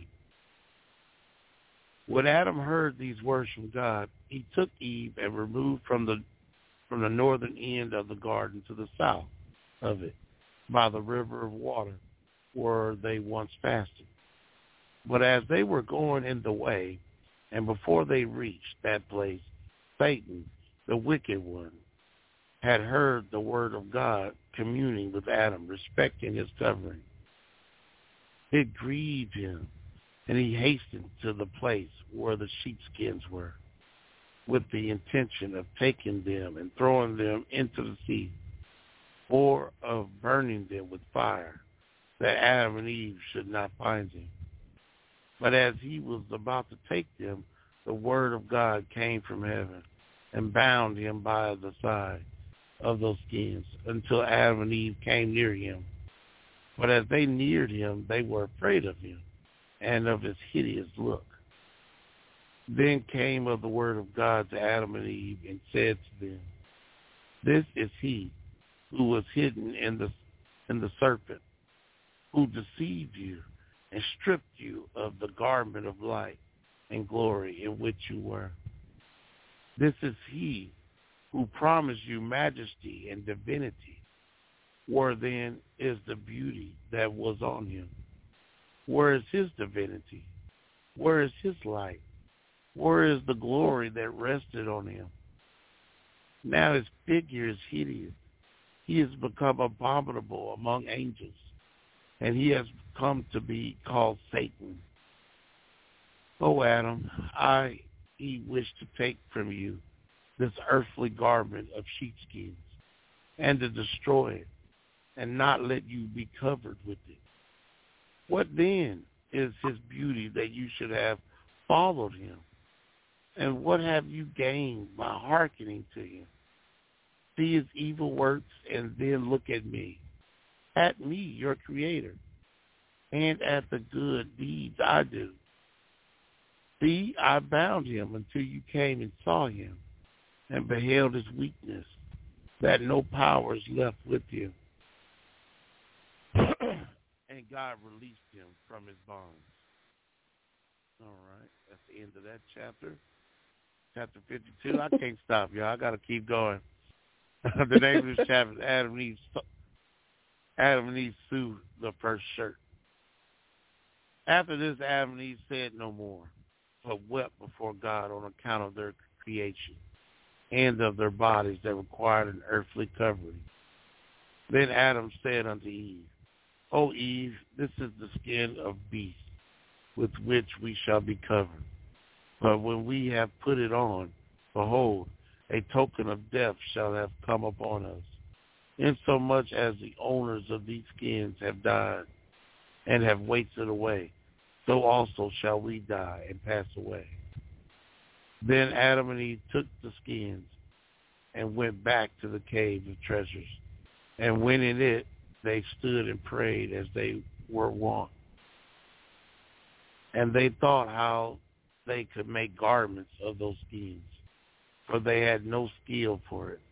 When Adam heard these words from God, he took Eve and removed from the northern end of the garden to the south of it, by the river of water, where they once fasted. But as they were going in the way, and before they reached that place, Satan, the wicked one, had heard the word of God communing with Adam, respecting his covering. It grieved him, and he hastened to the place where the sheepskins were, with the intention of taking them and throwing them into the sea, or of burning them with fire, that Adam and Eve should not find him. But as he was about to take them, the word of God came from heaven and bound him by the side of those skins until Adam and Eve came near him. But as they neared him, they were afraid of him and of his hideous look. Then came of the word of God to Adam and Eve and said to them, this is he who was hidden in the serpent, who deceived you and stripped you of the garment of light and glory in which you were. This is he who promised you majesty and divinity. Where then is the beauty that was on him? Where is his divinity? Where is his light? Where is the glory that rested on him? Now his figure is hideous. He has become abominable among angels, and he has come to be called Satan. O Adam, he wished to take from you this earthly garment of sheepskins, and to destroy it, and not let you be covered with it. What then is his beauty that you should have followed him? And what have you gained by hearkening to him? See his evil works, and then look at me, your creator, and at the good deeds I do. See, I bound him until you came and saw him, and beheld his weakness, that no power is left with him. And God released him from his bonds. All right, that's the end of that chapter. Chapter 52. I can't stop, y'all. I got to keep going. The name of this chapter is Adam and Eve sue the first shirt. After this, Adam and Eve said no more, but wept before God on account of their creation and of their bodies that required an earthly covering. Then Adam said unto Eve, O Eve, this is the skin of beasts with which we shall be covered. But when we have put it on, behold, a token of death shall have come upon us, insomuch as the owners of these skins have died and have wasted away, so also shall we die and pass away. Then Adam and Eve took the skins and went back to the cave of treasures. And when in it, they stood and prayed as they were wont. And they thought how they could make garments of those skins, for they had no skill for it.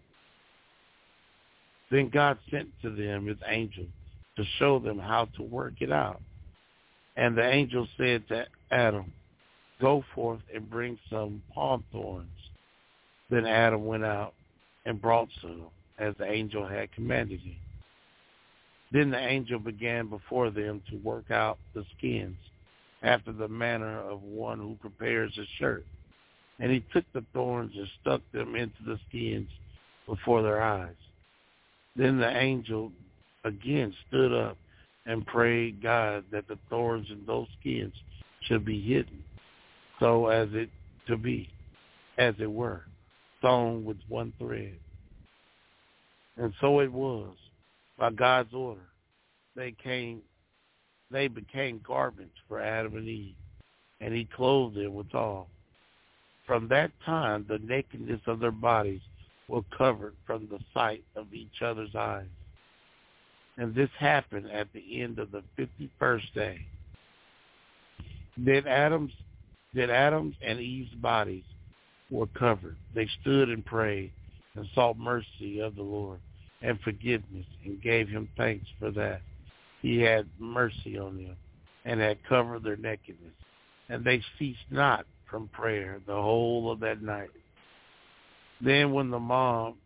Then God sent to them his angel to show them how to work it out. And the angel said to Adam, Go forth and bring some palm thorns. Then Adam went out and brought some, as the angel had commanded him. Then the angel began before them to work out the skins, after the manner of one who prepares a shirt. And he took the thorns and stuck them into the skins before their eyes. Then the angel again stood up and prayed God that the thorns in those skins should be hidden, so as it to be, as it were, sewn with one thread. And so it was, by God's order, they became garments for Adam and Eve, and he clothed them withal. From that time, the nakedness of their bodies were covered from the sight of each other's eyes. And this happened at the end of the 51st day. Then Adam's and Eve's bodies were covered. They stood and prayed and sought mercy of the Lord and forgiveness, and gave him thanks for that. He had mercy on them and had covered their nakedness. And they ceased not from prayer the whole of that night. Then when the morn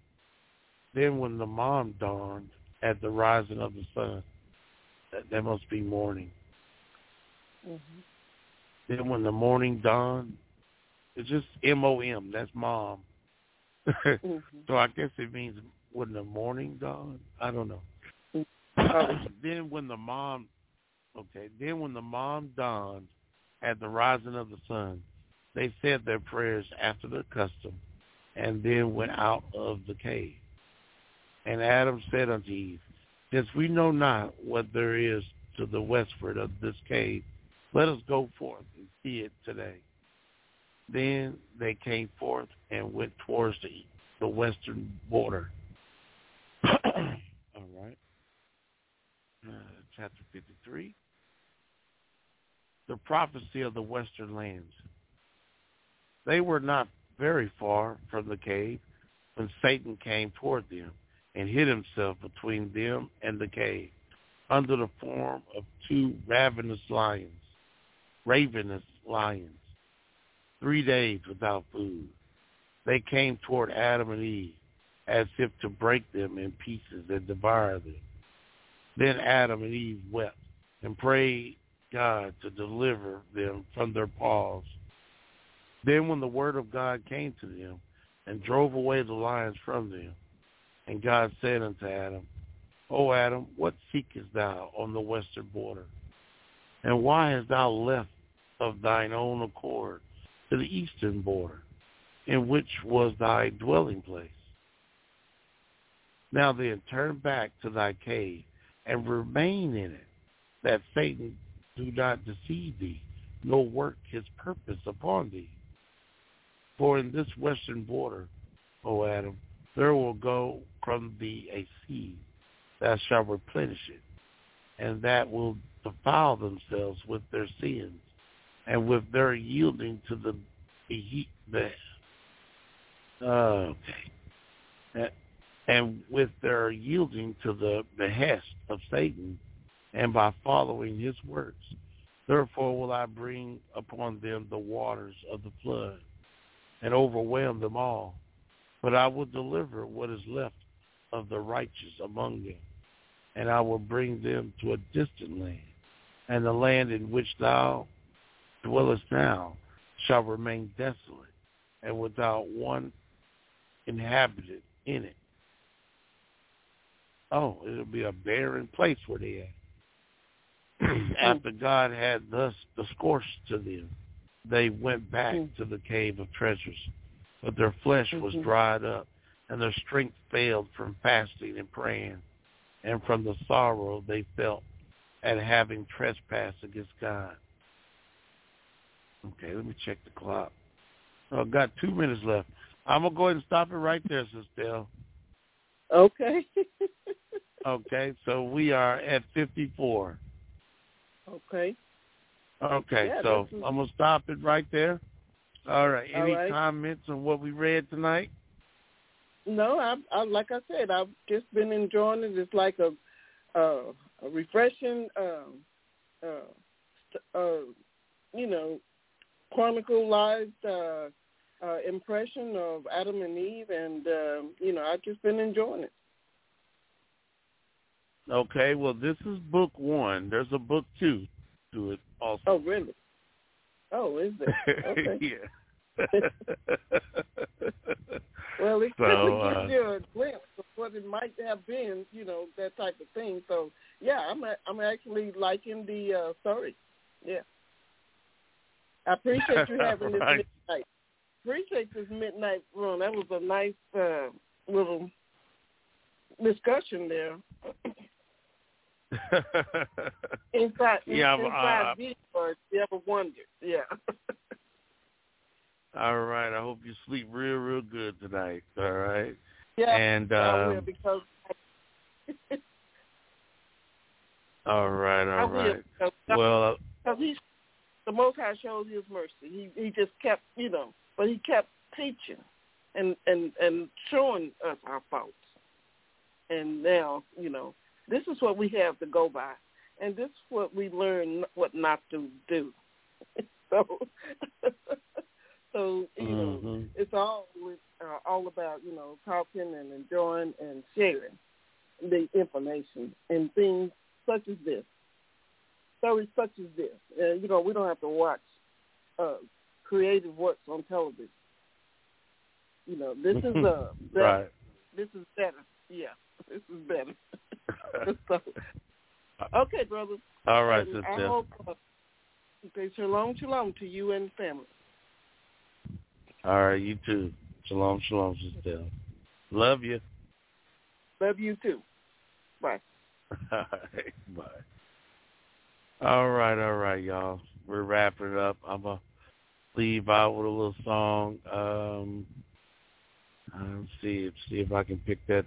dawned at the rising of the sun, that must be morning. Mm-hmm. Then when the morning dawned, it's just M-O-M, that's mom. Mm-hmm. So I guess it means when the morning dawned. I don't know. Then when the morn dawned at the rising of the sun, they said their prayers after their custom, and then went out of the cave. And Adam said unto Eve, Since we know not what there is to the westward of this cave, let us go forth and see it today. Then they came forth and went towards the western border. All right. Chapter 53. The prophecy of the western lands. They were not very far from the cave when Satan came toward them and hid himself between them and the cave under the form of two ravenous lions, 3 days without food. They came toward Adam and Eve as if to break them in pieces and devour them. Then Adam and Eve wept and prayed God to deliver them from their paws. Then when the word of God came to them and drove away the lions from them, and God said unto Adam, O Adam, what seekest thou on the western border? And why hast thou left of thine own accord to the eastern border, in which was thy dwelling place? Now then, turn back to thy cave and remain in it, that Satan do not deceive thee, nor work his purpose upon thee. For in this western border, O Adam, there will go from thee a seed that shall replenish it, and that will defile themselves with their sins, and with their yielding to the and with their yielding to the behest of Satan, and by following his works. Therefore will I bring upon them the waters of the flood, and overwhelm them all. But I will deliver what is left of the righteous among them, and I will bring them to a distant land, and the land in which thou dwellest now shall remain desolate, and without one inhabitant in it. Oh, it'll be a barren place where they are. After God had thus discoursed to them, they went back to the cave of treasures, but their flesh was dried up, and their strength failed from fasting and praying, and from the sorrow they felt at having trespassed against God. Okay, let me check the clock. Oh, I've got 2 minutes left. I'm going to go ahead and stop it right there, Sister Del. Okay. Okay, so we are at 54. Okay. Okay, Yeah, so I'm going to stop it right there. All right. Any comments on what we read tonight? No, I like I said, I've just been enjoying it. It's like a refreshing, chronicalized impression of Adam and Eve, and I've just been enjoying it. Okay, well, this is book 1. There's a book 2 to it also. Oh, really? Oh, is there? Okay. Yeah. Well, it really gives you a glimpse of what it might have been, that type of thing. So, yeah, I'm actually liking the story. Yeah. I appreciate you having this midnight. Appreciate this midnight run. That was a nice little discussion there. inside me, or you ever wondered? Yeah. All right. I hope you sleep real, real good tonight. All right. Yeah. And I will, because. All right. Well, because the Most High shows His mercy. He just kept, but He kept teaching and showing us our faults. And now, this is what we have to go by, and this is what we learn what not to do. So it's all about talking and enjoying and sharing the information and things such as this, stories such as this. We don't have to watch creative works on television. This is better. Right. This is better. Yeah, this is better. So, okay, brother. All right, sister. I hope, shalom, shalom to you and family. All right, you too. Shalom, shalom, sister. Love you. Love you too. Bye. All right, bye. All right, y'all. We're wrapping it up. I'm going to leave out with a little song. Let's see if I can pick that.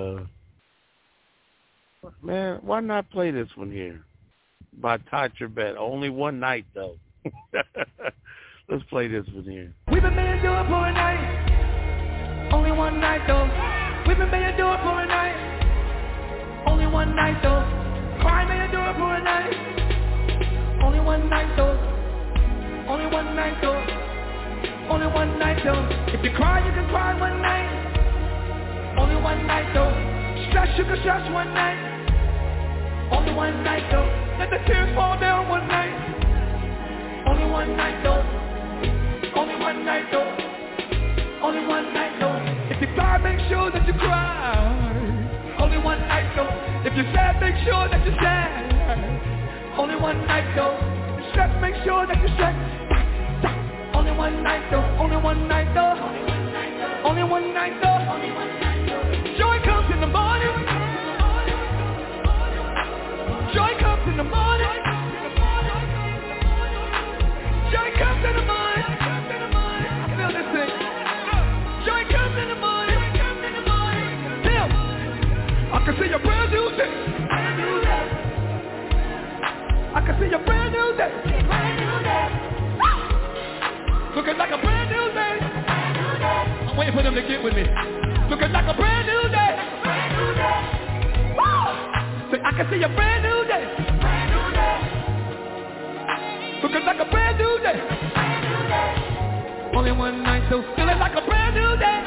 Man, why not play this one here? By Ty Tribbett. Only one night, though. Let's play this one here. We've been made to do it for a night. Only one night, though. We've been made to do it for a night. Only one night, though. Cry made to do it for a night. Only one night, though. Only one night, though. Only one night, though. If you cry, you can cry one night. Only one night, though. Stress, you can stress one night. Only one night though. Let the tears fall down one night. Only one night though. Only one night though. Only one night though. If you cry, make sure that you cry. Only one night though. If you're sad, make sure that you're sad. Only one night though. Stress, make sure that you're stressed. Only one night though. Only one night though. Only one night though. Joy comes in the morning. Joy comes in the morning. Joy comes in the morning. Feel this thing. Joy comes in the morning. Feel. I can see your brand new day. I can see your brand new day. Looking like a brand new day. I'm waiting for them to get with me. Looking like a brand new day. Say, I can see a brand new day. Looking like a brand new day. Only one night, so feeling like a brand new day.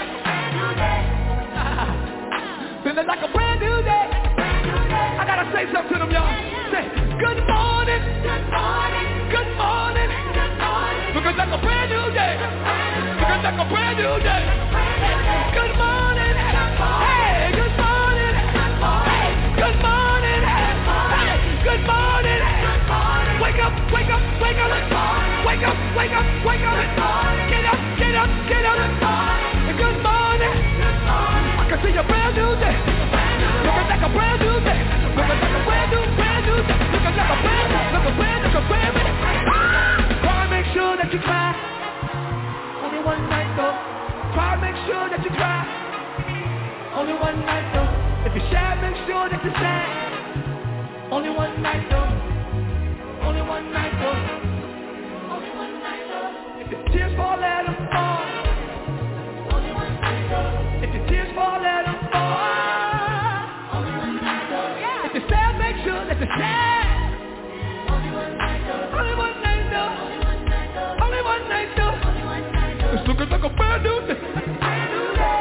Feeling like a brand new day. I gotta say something to them, y'all. Say, good morning. Good morning. Good morning. Good morning. Looking like a brand new day. Looking like a brand new day. Good morning. Hey, good morning. Hey, good morning. Hey, good morning. Wake up, wake up, wake up. Wake up, wake up, wake up. Get up, get up, get up. Good morning. I can see a brand new day. Looking like a brand new day. Looking like a brand new day. Looking like a brand new, like a brand new. Cry, make sure that you cry. Only one night though. Cry, make sure that you cry. Only one night though. If you're sad, make sure that you're sad. Only one night though. Only one night though. Only one night though. If your tears fall, let them fall. Only one night though. If your tears fall, let them fall. Only one night though. If you're sad, make sure that you're sad. Only one night though. Only one night though. Only one night though. Only one night though. It's looking like a brand new day. Brand new day.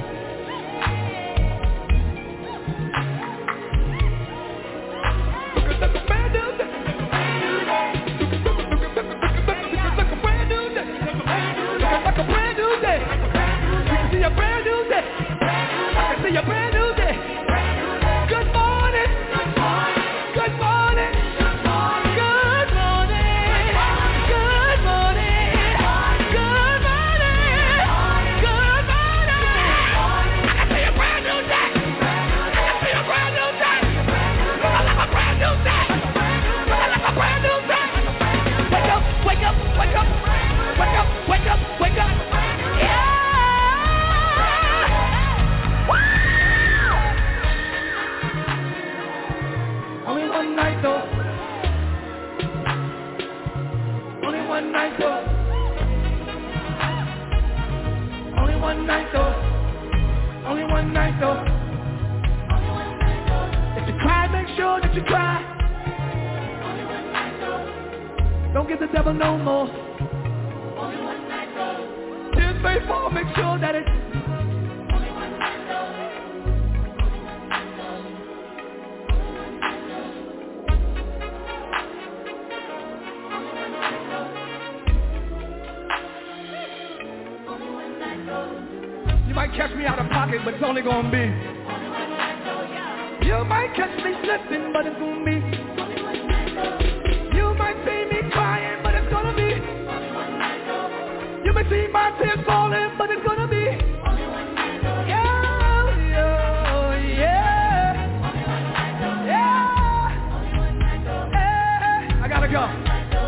Looking like a brand new day. Brand new day. Looking like a brand new day. Looking like a brand new day. You can see a brand new day. I can see a brand new day. Good morning. Good morning. Good morning. Good morning. Good morning. Good morning. Good morning. Good morning. I can see a brand new day. I can see a brand new day. Looking like a brand new day. Looking like a brand new day. Wake up, wake up, wake up. Wake up, wake up, wake up. Yeah. Only one night though. Only one night though. Only one night though. Only one night though. Only one night though. If you cry, make sure that you cry. Only one night though. Don't give the devil no more. Only one night though. Tears may fall, make sure that it's only one night though. You might catch me out of pocket, but it's only gonna be. You might catch me slipping, but it's gonna be. You might see me crying, but it's gonna be. You may see my tears falling, but it's gonna be. Yeah, yeah, yeah. Yeah. I gotta go.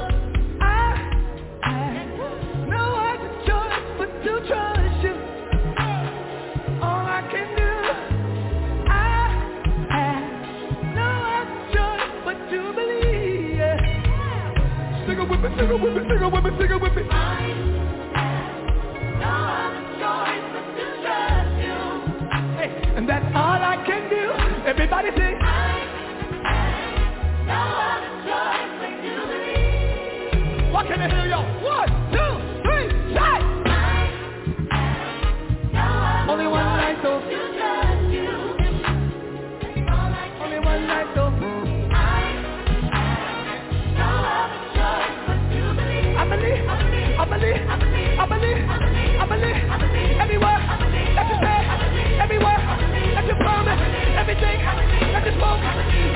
Sing it with me, sing it with me, sing it with me. I have no other choice but to trust you. Hey, and that's all I can do. Everybody sing. I have no other choice but to believe. What can I hear y'all? 1, 2, 3, say. I have no other only one night though. To trust you. Only one night though.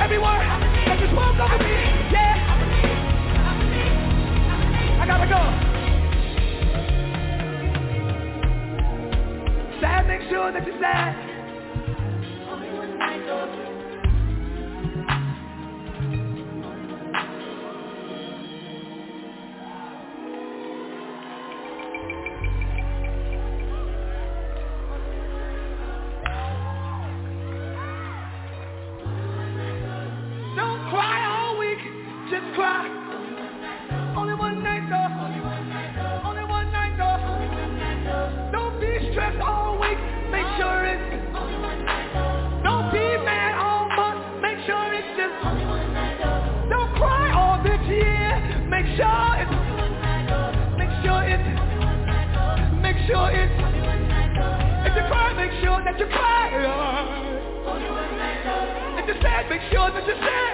every word that you spoke over me. Yeah. I gotta go. Sad, make sure that you're sad. Don't cry all week, just cry. Only one night though. Only one night though. Don't be stressed all week, make sure it's. Don't be mad all month, make sure it's just. Don't cry all this year, make sure it's. Make sure it's. Make sure it's. If you cry, make sure that you cry. If you're sad, make sure that you're sad.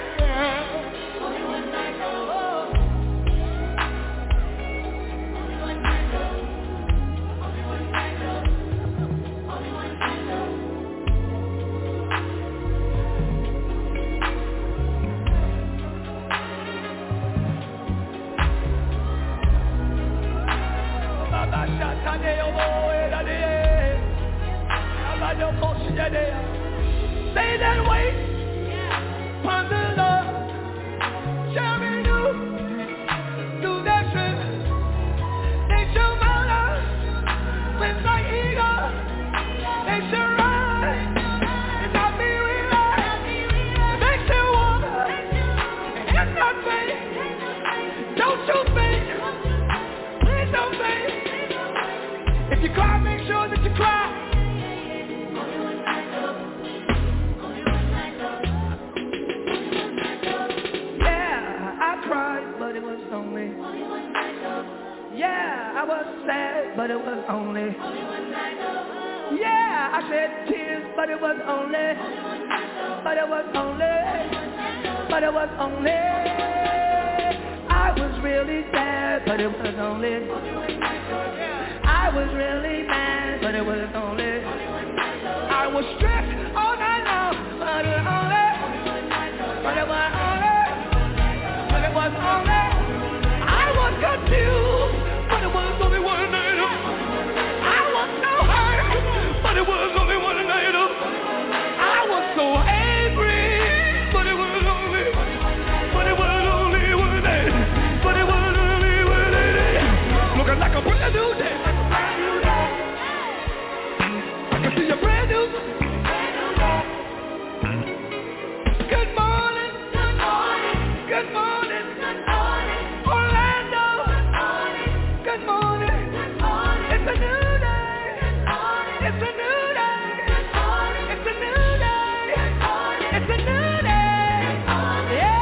Say that wait, ponder love, cherry new, do that trip, nature mother, wings like eagle, nature ride, and not be relaxed, nature water, and not faint, don't you faint, please don't faint, if you cry, make sure that you cry. But it was only. Yeah, I was sad, but it was only. Yeah, I shed tears, but it was only. But it was only. But it was only. I was really sad, but it was only. I was really mad, but it was only. I was stressed all night long, but it was only. But it was only. But it was only. I was confused, but it was only one night. I was so hurt, but it was only one night. I was so angry, but it was only. But it was only one night. But it was only one night. Looking like a brand new day. I can see a brand new. Good morning. Good morning. Good morning. Orlando. Good morning. It's a new day. It's a new day. It's a new day. It's a new day. Yeah.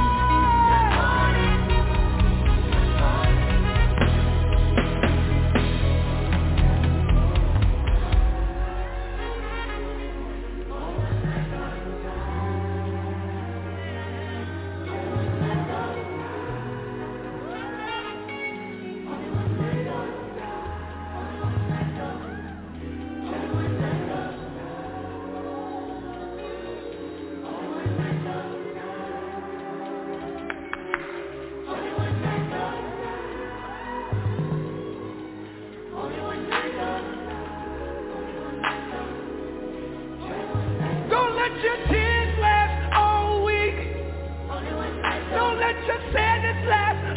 Don't let your tears last all week. Don't let your sadness last